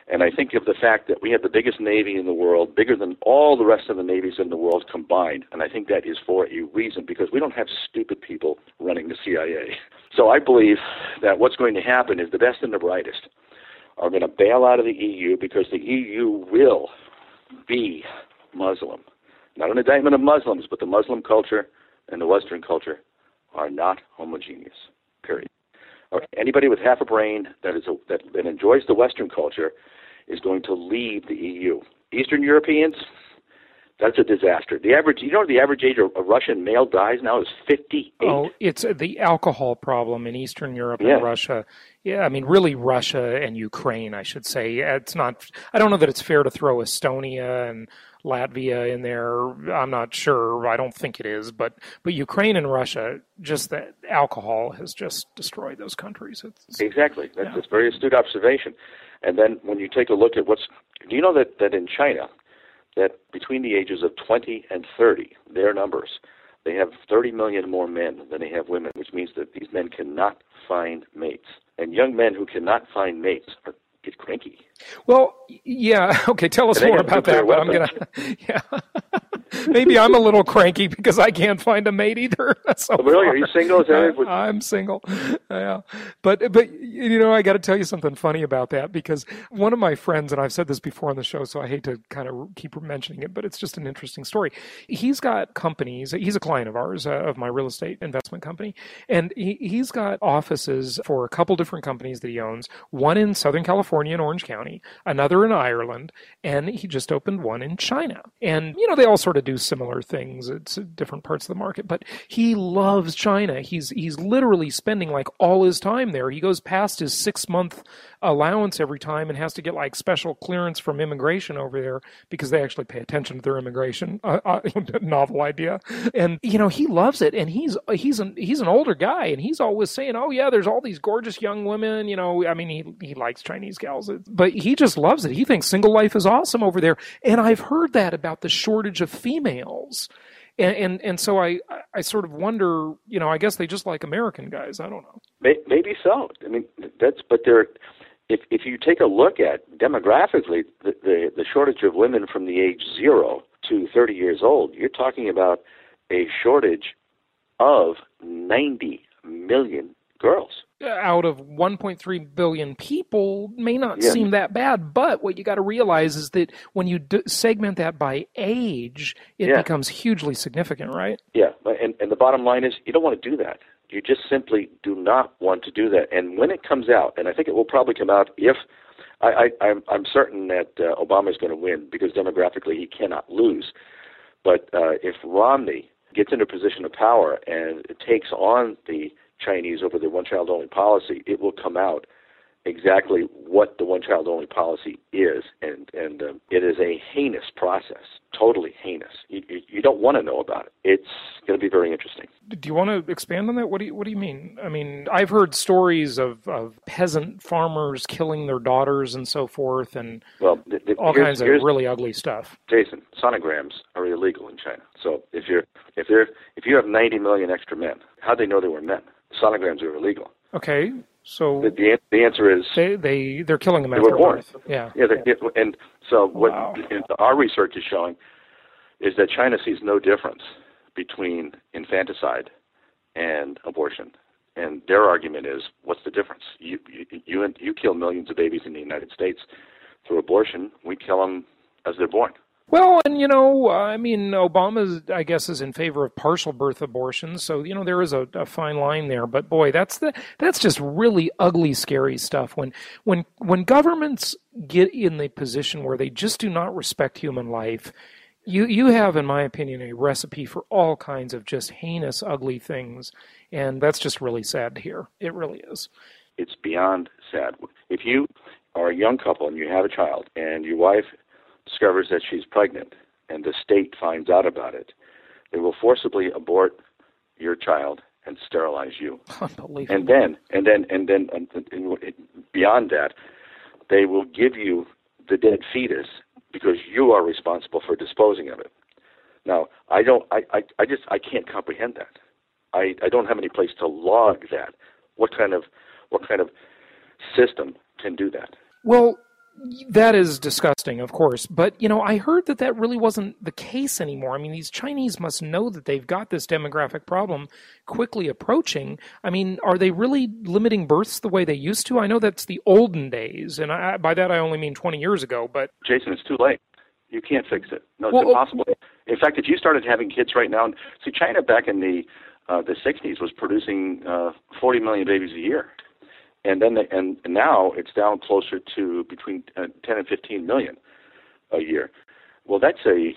And I think of the fact that we have the biggest Navy in the world, bigger than all the rest of the navies in the world combined. And I think that is for a reason, because we don't have stupid people running the CIA. So I believe that what's going to happen is the best and the brightest are going to bail out of the EU, because the EU will be Muslim. Not an indictment of Muslims, but the Muslim culture and the Western culture are not homogeneous, period. Okay. Anybody with half a brain that enjoys the Western culture is going to leave the EU. Eastern Europeans, that's a disaster. The average age of a Russian male dies now is 58. Oh, it's the alcohol problem in Eastern Europe and Russia. Yeah, I mean, really Russia and Ukraine, I should say. It's not. I don't know that it's fair to throw Estonia and Latvia in there. I'm not sure. I don't think it is. But Ukraine and Russia, just that alcohol has just destroyed those countries. Exactly. That's a very astute observation. And then when you take a look at do you know that in China, that between the ages of 20 and 30, their numbers, they have 30 million more men than they have women, which means that these men cannot find mates. And young men who cannot find mates get cranky. Well, yeah, okay, tell us more about that, but I'm going to, maybe I'm a little cranky because I can't find a mate either. So really? Are you single? I'm single. Yeah. But I got to tell you something funny about that, because one of my friends, and I've said this before on the show, so I hate to kind of keep mentioning it, but it's just an interesting story. He's got companies. He's a client of ours, of my real estate investment company, and he's got offices for a couple different companies that he owns, one in Southern California in Orange County, another in Ireland, and he just opened one in China. And, they all sort of do similar things. It's different parts of the market, but he loves China. He's literally spending like all his time there. He goes past his 6-month allowance every time and has to get like special clearance from immigration over there because they actually pay attention to their immigration. Novel idea. And, he loves it. And he's an older guy, and he's always saying, oh yeah, there's all these gorgeous young women, he likes Chinese gals, but he just loves it. He thinks single life is awesome over there. And I've heard that about the shortage of females. And so I sort of wonder, I guess they just like American guys. I don't know. Maybe so. I mean, if you take a look at demographically, the shortage of women from the age 0 to 30 years old, you're talking about a shortage of 90 million girls. Out of 1.3 billion people may not seem that bad, but what you got to realize is that when you segment that by age, it becomes hugely significant, right? Yeah, and the bottom line is you don't want to do that. You just simply do not want to do that. And when it comes out, and I think it will probably come out if I'm certain that Obama is going to win, because demographically he cannot lose. But if Romney gets into a position of power and takes on the Chinese over the one-child-only policy, it will come out exactly what the one-child-only policy is, and it is a heinous process, totally heinous. You don't want to know about it. It's going to be very interesting. Do you want to expand on that? What do you mean? I mean, I've heard stories of peasant farmers killing their daughters and so forth, and all kinds of really ugly stuff. Jason, sonograms are illegal in China. So if you have 90 million extra men, how'd they know they were men? Sonograms are illegal. Okay, so the answer is they're killing them after birth. Yeah. And so what our research is showing is that China sees no difference between infanticide and abortion, and their argument is, what's the difference? You kill millions of babies in the United States through abortion. We kill them as they're born. Well, and Obama, I guess, is in favor of partial birth abortions, so there is a fine line there. But boy, that's just really ugly, scary stuff. When governments get in the position where they just do not respect human life, you have, in my opinion, a recipe for all kinds of just heinous, ugly things, and that's just really sad to hear. It really is. It's beyond sad. If you are a young couple and you have a child, and your wife discovers that she's pregnant and the state finds out about it, they will forcibly abort your child and sterilize you. Unbelievable. And then beyond that, they will give you the dead fetus because you are responsible for disposing of it. Now, I can't comprehend that. I don't have any place to log that. What kind of system can do that? Well, That is disgusting, of course. But, I heard that really wasn't the case anymore. I mean, these Chinese must know that they've got this demographic problem quickly approaching. I mean, are they really limiting births the way they used to? I know that's the olden days, and by that I only mean 20 years ago. But Jason, it's too late. You can't fix it. No, it's impossible. In fact, if you started having kids right now, see, China back in the 60s was producing 40 million babies a year. And then and now it's down closer to between 10 and 15 million a year. Well, that's a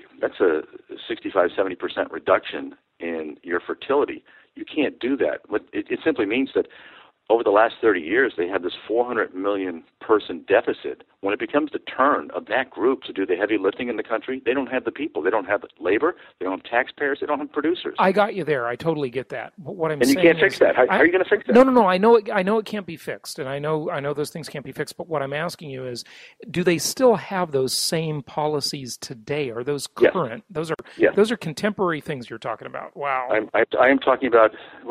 65-70% reduction in your fertility. You can't do that. It simply means that over the last 30 years, they had this 400 million person deficit. When it becomes the turn of that group to do the heavy lifting in the country, they don't have the people. They don't have labor. They don't have taxpayers. They don't have producers. I got you there. I totally get that. But what I'm saying, and you can't fix that. How are you going to fix that? No. I know it can't be fixed, and I know those things can't be fixed. But what I'm asking you is, do they still have those same policies today? Are those current? Yes. Those are contemporary things you're talking about. Wow. I am talking about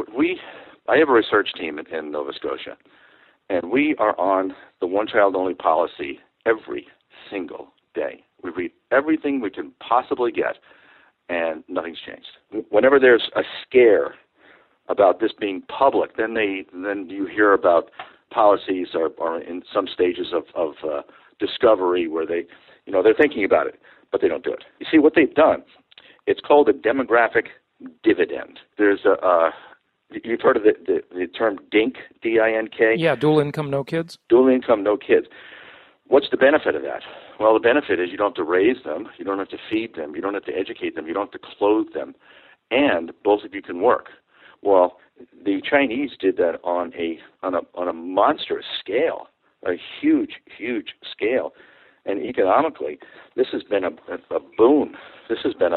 I have a research team in Nova Scotia, and we are on the one-child-only policy every single day. We read everything we can possibly get, and nothing's changed. Whenever there's a scare about this being public, then you hear about policies are in some stages of discovery where they're thinking about it, but they don't do it. You see, what they've done, it's called a demographic dividend. There's You've heard of the term DINK, D-I-N-K? Yeah, dual income, no kids. Dual income, no kids. What's the benefit of that? Well, the benefit is you don't have to raise them, you don't have to feed them, you don't have to educate them, you don't have to clothe them, and both of you can work. Well, the Chinese did that on a monstrous scale, a huge scale, and economically, this has been a boon. This has been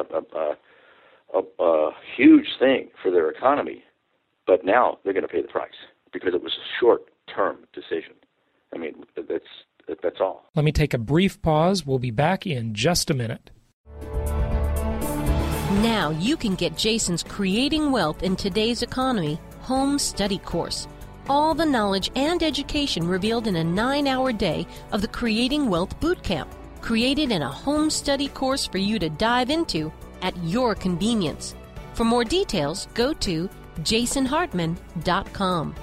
a huge thing for their economy. But now they're going to pay the price because it was a short-term decision. I mean, that's all. Let me take a brief pause. We'll be back in just a minute. Now you can get Jason's Creating Wealth in Today's Economy home study course. All the knowledge and education revealed in a 9-hour day of the Creating Wealth Bootcamp, created in a home study course for you to dive into at your convenience. For more details, go to jasonhartman.com.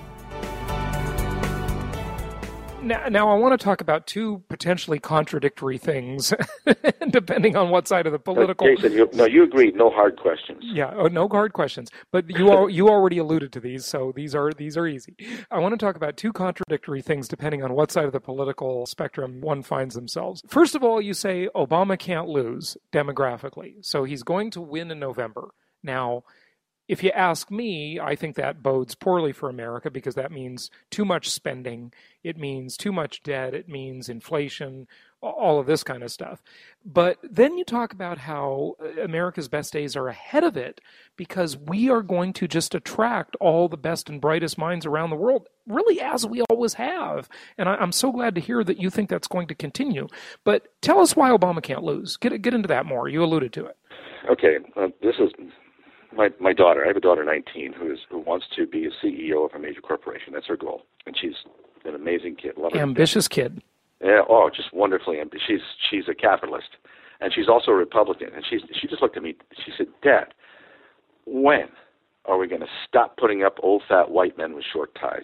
Now I want to talk about two potentially contradictory things, depending on what side of the political... Jason, you agreed, no hard questions. Yeah, no hard questions. But you already alluded to these, so these are easy. I want to talk about two contradictory things, depending on what side of the political spectrum one finds themselves. First of all, you say Obama can't lose demographically, so he's going to win in November. Now, if you ask me, I think that bodes poorly for America because that means too much spending, it means too much debt, it means inflation, all of this kind of stuff. But then you talk about how America's best days are ahead of it because we are going to just attract all the best and brightest minds around the world, really as we always have. And I'm so glad to hear that you think that's going to continue. But tell us why Obama can't lose. Get into that more. You alluded to it. Okay, this is... My daughter, I have a daughter 19 who wants to be a CEO of a major corporation. That's her goal. And she's an amazing kid. Love her. Ambitious kid. Yeah, just wonderfully ambitious. She's a capitalist. And she's also a Republican. And she just looked at me. She said, Dad, when are we going to stop putting up old fat white men with short ties?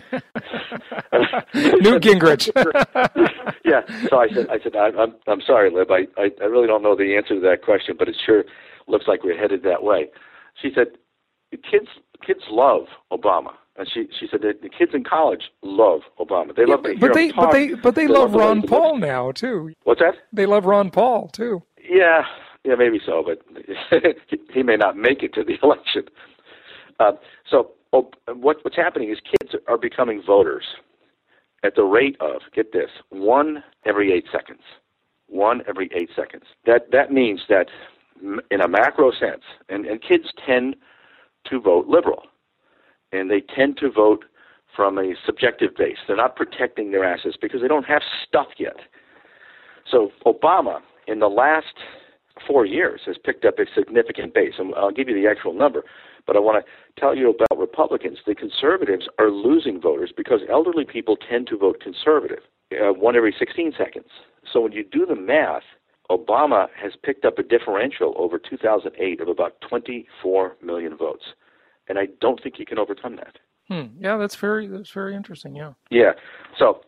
Newt Gingrich. Yeah. So I said, I'm sorry, Lib. I really don't know the answer to that question, but it sure looks like we're headed that way. She said, kids love Obama. And she said that the kids in college love Obama. They love to hear him talk. But they love Ron Paul now, too. What's that? They love Ron Paul, too. Yeah, maybe so, but he may not make it to the election. So what's happening is kids are becoming voters at the rate of, get this, 1 every 8 seconds. 1 every 8 seconds. That means that in a macro sense, and kids tend to vote liberal, and they tend to vote from a subjective base. They're not protecting their assets because they don't have stuff yet. So Obama, in the last 4 years, has picked up a significant base, and I'll give you the actual number, But I want to tell you about Republicans. The conservatives are losing voters because elderly people tend to vote conservative, 1 every 16 seconds. So when you do the math, Obama has picked up a differential over 2008 of about 24 million votes. And I don't think he can overcome that. Yeah, that's very interesting, yeah. Yeah. So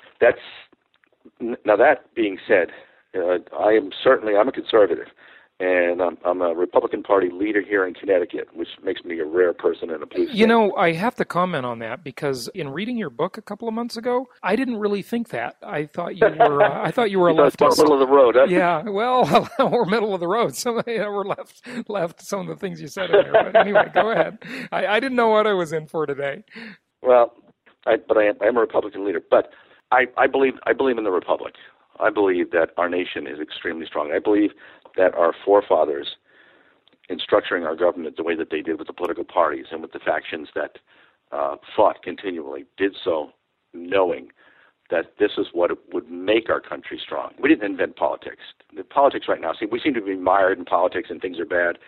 now that being said, I'm a conservative. And I'm a Republican Party leader here in Connecticut, which makes me a rare person in a blue state. You know, I have to comment on that because in reading your book a couple of months ago, I didn't really think that. I thought you were. I thought you were a leftist. Middle of the road, huh? Yeah. Well, we're middle of the road. So we're left. Some of the things you said in there. But anyway, go ahead. I didn't know what I was in for today. Well, I am a Republican leader, but I believe in the Republic. I believe that our nation is extremely strong. I believe that our forefathers, in structuring our government the way that they did with the political parties and with the factions that fought continually, did so knowing that this is what would make our country strong. We didn't invent politics. The politics right now, we seem to be mired in politics and things are bad,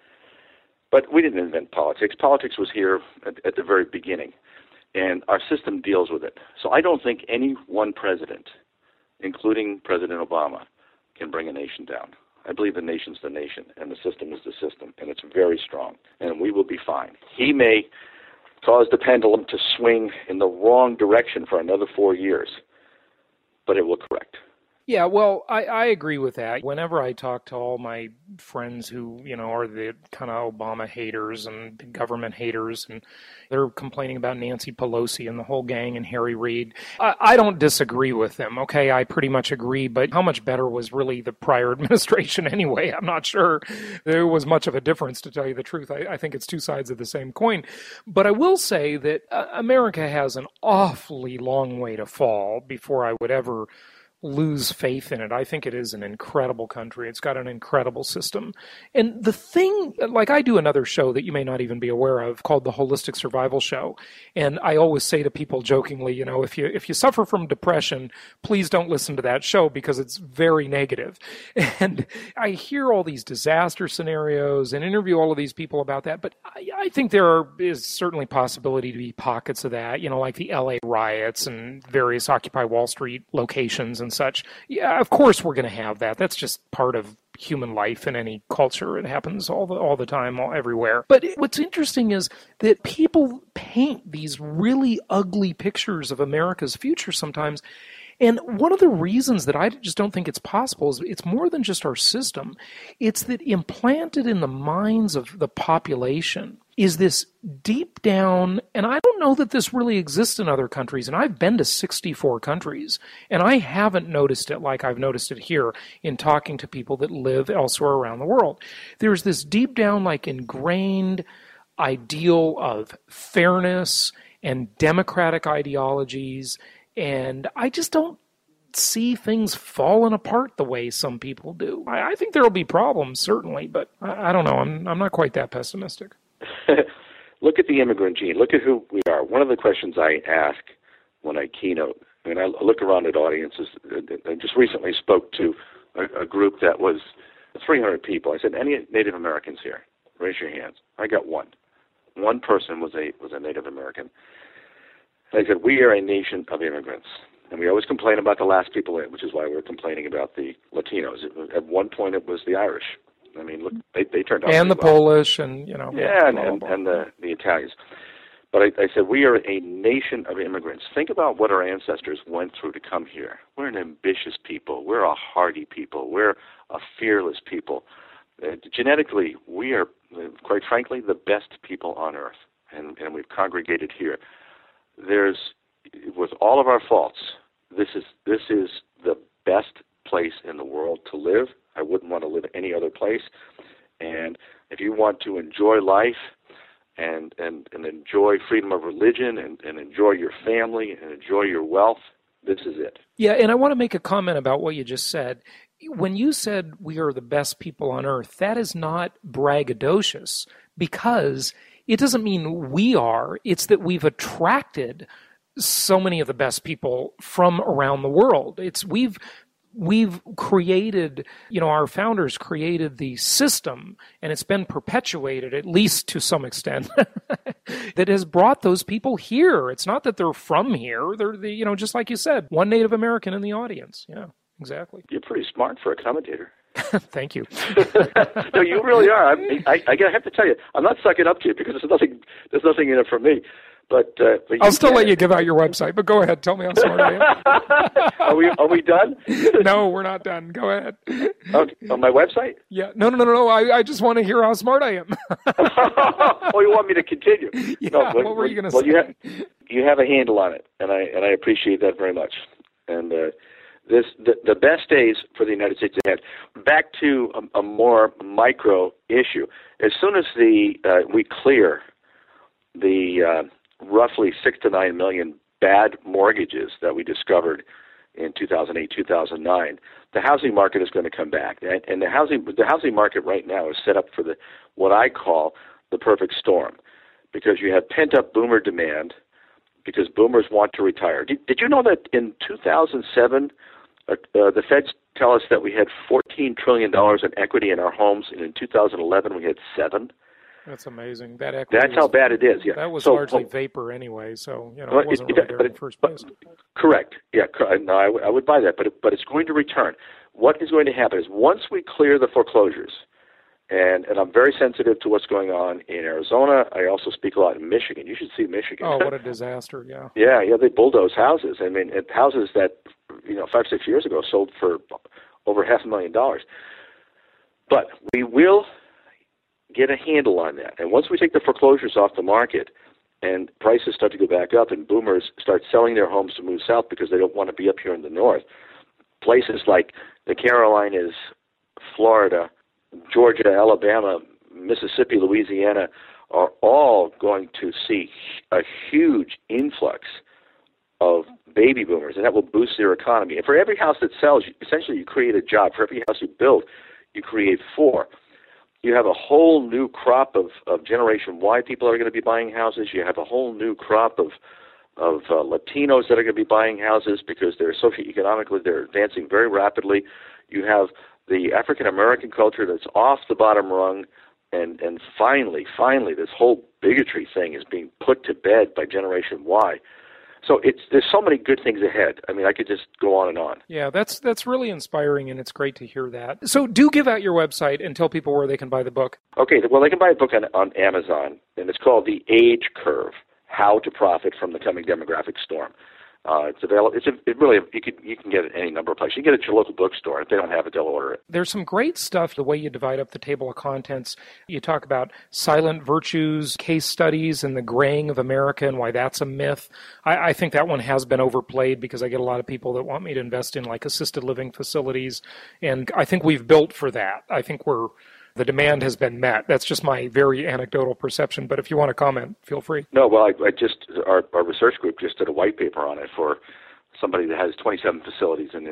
but we didn't invent politics. Politics was here at the very beginning, and our system deals with it. So I don't think any one president, including President Obama, can bring a nation down. I believe the nation's the nation, and the system is the system, and it's very strong, and we will be fine. He may cause the pendulum to swing in the wrong direction for another 4 years, but it will correct. Yeah, well, I agree with that. Whenever I talk to all my friends who, are the kind of Obama haters and government haters, and they're complaining about Nancy Pelosi and the whole gang and Harry Reid, I don't disagree with them, okay? I pretty much agree, but how much better was really the prior administration anyway? I'm not sure there was much of a difference, to tell you the truth. I think it's two sides of the same coin. But I will say that America has an awfully long way to fall before I would ever lose faith in it. I think it is an incredible country. It's got an incredible system. And the thing, like I do another show that you may not even be aware of called the Holistic Survival Show. And I always say to people jokingly, if you suffer from depression, please don't listen to that show because it's very negative. And I hear all these disaster scenarios and interview all of these people about that. But I think there is certainly possibility to be pockets of that, like the LA riots and various Occupy Wall Street locations and such. Yeah, of course we're going to have that. That's just part of human life in any culture. It happens all the time, everywhere. But what's interesting is that people paint these really ugly pictures of America's future sometimes. And one of the reasons that I just don't think it's possible is it's more than just our system. It's that implanted in the minds of the population is this deep down, and I don't know that this really exists in other countries, and I've been to 64 countries, and I haven't noticed it like I've noticed it here in talking to people that live elsewhere around the world. There's this deep down, ingrained ideal of fairness and democratic ideologies, and I just don't see things falling apart the way some people do. I think there will be problems, certainly, but I don't know. I'm not quite that pessimistic. Look at the immigrant gene. Look at who we are. One of the questions I ask when I keynote, and I look around at audiences, I just recently spoke to a group that was 300 people. I said, any Native Americans here? Raise your hands. I got one. One person was a Native American. And I said, we are a nation of immigrants. And we always complain about the last people in, which is why we're complaining about the Latinos. At one point, it was the Irish. I mean, look, they turned out and the well. Polish, and yeah, and the Italians. But I said we are a nation of immigrants. Think about what our ancestors went through to come here. We're an ambitious people. We're a hardy people. We're a fearless people. Genetically, we are, quite frankly, the best people on earth, and we've congregated here. With all of our faults, this is the best place in the world to live. I wouldn't want to live any other place. And if you want to enjoy life and enjoy freedom of religion and enjoy your family and enjoy your wealth, this is it. Yeah, and I want to make a comment about what you just said. When you said we are the best people on earth, that is not braggadocious, because it doesn't mean we are. It's that we've attracted so many of the best people from around the world. we've created, our founders created the system, and it's been perpetuated, at least to some extent, that has brought those people here. It's not that they're from here. They're, just like you said, one Native American in the audience. Yeah, exactly. You're pretty smart for a commentator. Thank you. No, you really are. I have to tell you, I'm not sucking up to you because there's nothing in it for me. But I'll still let you give out your website. But go ahead, tell me how smart I am. Are we done? No, we're not done. Go ahead. Okay, on my website? Yeah. No. I just want to hear how smart I am. Oh, you want me to continue? Yeah. No, what were you going to say? You have a handle on it, and I appreciate that very much. And the best days for the United States ahead. Back to a more micro issue. As soon as we clear the roughly 6 to 9 million bad mortgages that we discovered in 2008, 2009, the housing market is going to come back. And the housing market right now is set up for what I call the perfect storm, because you have pent-up boomer demand because boomers want to retire. Did you know that in 2007, the feds tell us that we had $14 trillion in equity in our homes, and in 2011 we had $7 trillion? That's amazing. That equity That's how bad it is. Yeah, that was largely vapor anyway, so it wasn't really there in the first place. Correct. Yeah, no, I would buy that, but it's going to return. What is going to happen is once we clear the foreclosures, and I'm very sensitive to what's going on in Arizona. I also speak a lot in Michigan. You should see Michigan. Oh, what a disaster! Yeah. Yeah. They bulldoze houses. I mean, houses that 5 6 years ago sold for over $500,000. But we will get a handle on that. And once we take the foreclosures off the market and prices start to go back up and boomers start selling their homes to move south because they don't want to be up here in the north, places like the Carolinas, Florida, Georgia, Alabama, Mississippi, Louisiana are all going to see a huge influx of baby boomers, and that will boost their economy. And for every house that sells, essentially you create a job. For every house you build, you create 4. You have a whole new crop of Generation Y people that are going to be buying houses. You have a whole new crop of Latinos that are going to be buying houses because they're socioeconomically, they're advancing very rapidly. You have the African American culture that's off the bottom rung, and finally, this whole bigotry thing is being put to bed by Generation Y. So there's so many good things ahead. I mean, I could just go on and on. Yeah, that's really inspiring, and it's great to hear that. So do give out your website and tell people where they can buy the book. Okay, well, they can buy a book on Amazon, and it's called The Age Curve: How to Profit from the Coming Demographic Storm. It's available. You can get it any number of places. You can get it at your local bookstore. If they don't have it, they'll order it. There's some great stuff. The way you divide up the table of contents, you talk about silent virtues, case studies, and the graying of America and why that's a myth. I think that one has been overplayed because I get a lot of people that want me to invest in like assisted living facilities, and I think we've built for that. I think the demand has been met. That's just my very anecdotal perception, but if you want to comment, feel free. No, well, our research group just did a white paper on it for somebody that has 27 facilities in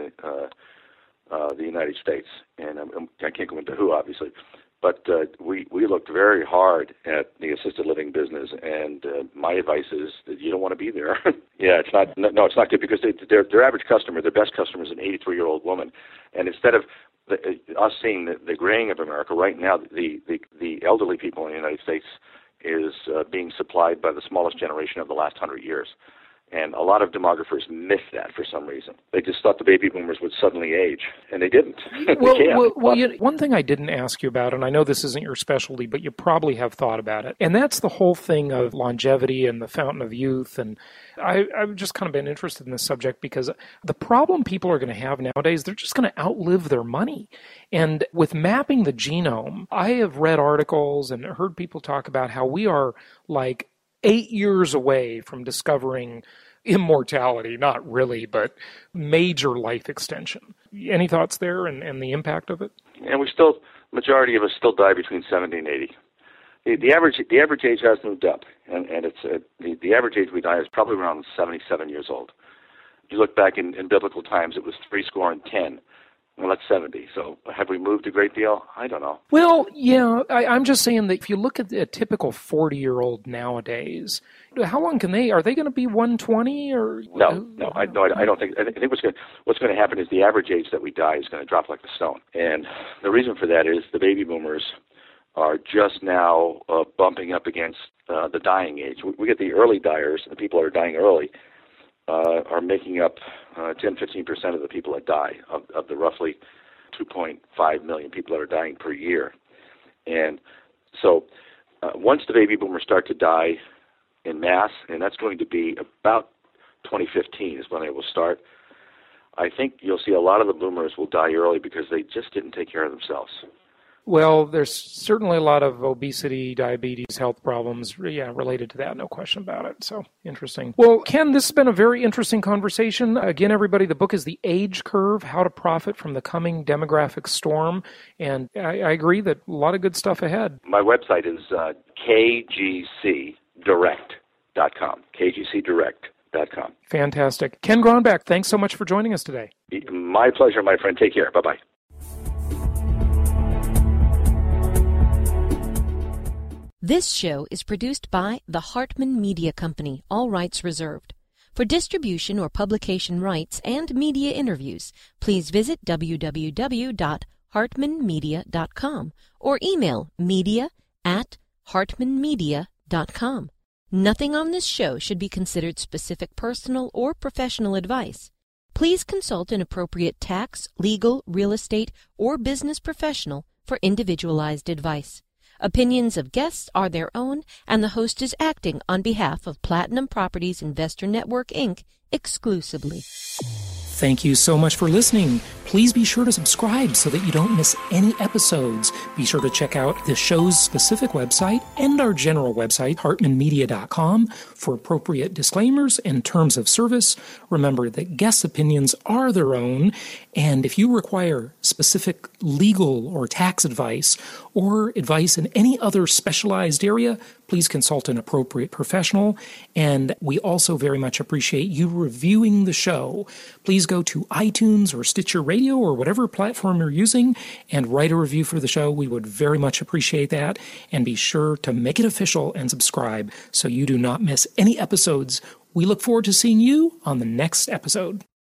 the United States, and I can't go into who, obviously, but we looked very hard at the assisted living business, and my advice is that you don't want to be there. Yeah, it's not good because their average customer, their best customer is an 83-year-old woman, and instead of us seeing the graying of America right now, the elderly people in the United States is being supplied by the smallest generation of the last 100 years. And a lot of demographers miss that for some reason. They just thought the baby boomers would suddenly age, and they didn't. One thing I didn't ask you about, and I know this isn't your specialty, but you probably have thought about it, and that's the whole thing of longevity and the fountain of youth. And I've just kind of been interested in this subject because the problem people are going to have nowadays, they're just going to outlive their money. And with mapping the genome, I have read articles and heard people talk about how we are like 8 years away from discovering immortality, not really, but major life extension. Any thoughts there and the impact of it? And majority of us still die between 70 and 80. The average age has moved up, and it's the average age we die is probably around 77 years old. If you look back in biblical times, it was 70. Well, that's 70. So have we moved a great deal? I don't know. Well, yeah, I'm just saying that if you look at a typical 40-year-old nowadays, how long are they going to be 120 or? No, I don't think. I think what's going to happen is the average age that we die is going to drop like a stone. And the reason for that is the baby boomers are just now bumping up against the dying age. We get the early dyers, the people that are dying early, are making up 10-15% of the people that die, of the roughly 2.5 million people that are dying per year. And so once the baby boomers start to die in mass, and that's going to be about 2015 is when it will start, I think you'll see a lot of the boomers will die early because they just didn't take care of themselves. Well, there's certainly a lot of obesity, diabetes, health problems, related to that, no question about it. So, interesting. Well, Ken, this has been a very interesting conversation. Again, everybody, the book is The Age Curve, How to Profit from the Coming Demographic Storm. And I agree that a lot of good stuff ahead. My website is kgcdirect.com, kgcdirect.com. Fantastic. Ken Gronbach, thanks so much for joining us today. My pleasure, my friend. Take care. Bye-bye. This show is produced by the Hartman Media Company, all rights reserved. For distribution or publication rights and media interviews, please visit www.hartmanmedia.com or email media@hartmanmedia.com. Nothing on this show should be considered specific personal or professional advice. Please consult an appropriate tax, legal, real estate, or business professional for individualized advice. Opinions of guests are their own, and the host is acting on behalf of Platinum Properties Investor Network, Inc. exclusively. Thank you so much for listening. Please be sure to subscribe so that you don't miss any episodes. Be sure to check out the show's specific website and our general website, hartmanmedia.com, for appropriate disclaimers and terms of service. Remember that guests' opinions are their own, and if you require specific legal or tax advice or advice in any other specialized area, please consult an appropriate professional. And we also very much appreciate you reviewing the show. Please go to iTunes or Stitcher Radio or whatever platform you're using and write a review for the show. We would very much appreciate that. And be sure to make it official and subscribe so you do not miss any episodes. We look forward to seeing you on the next episode.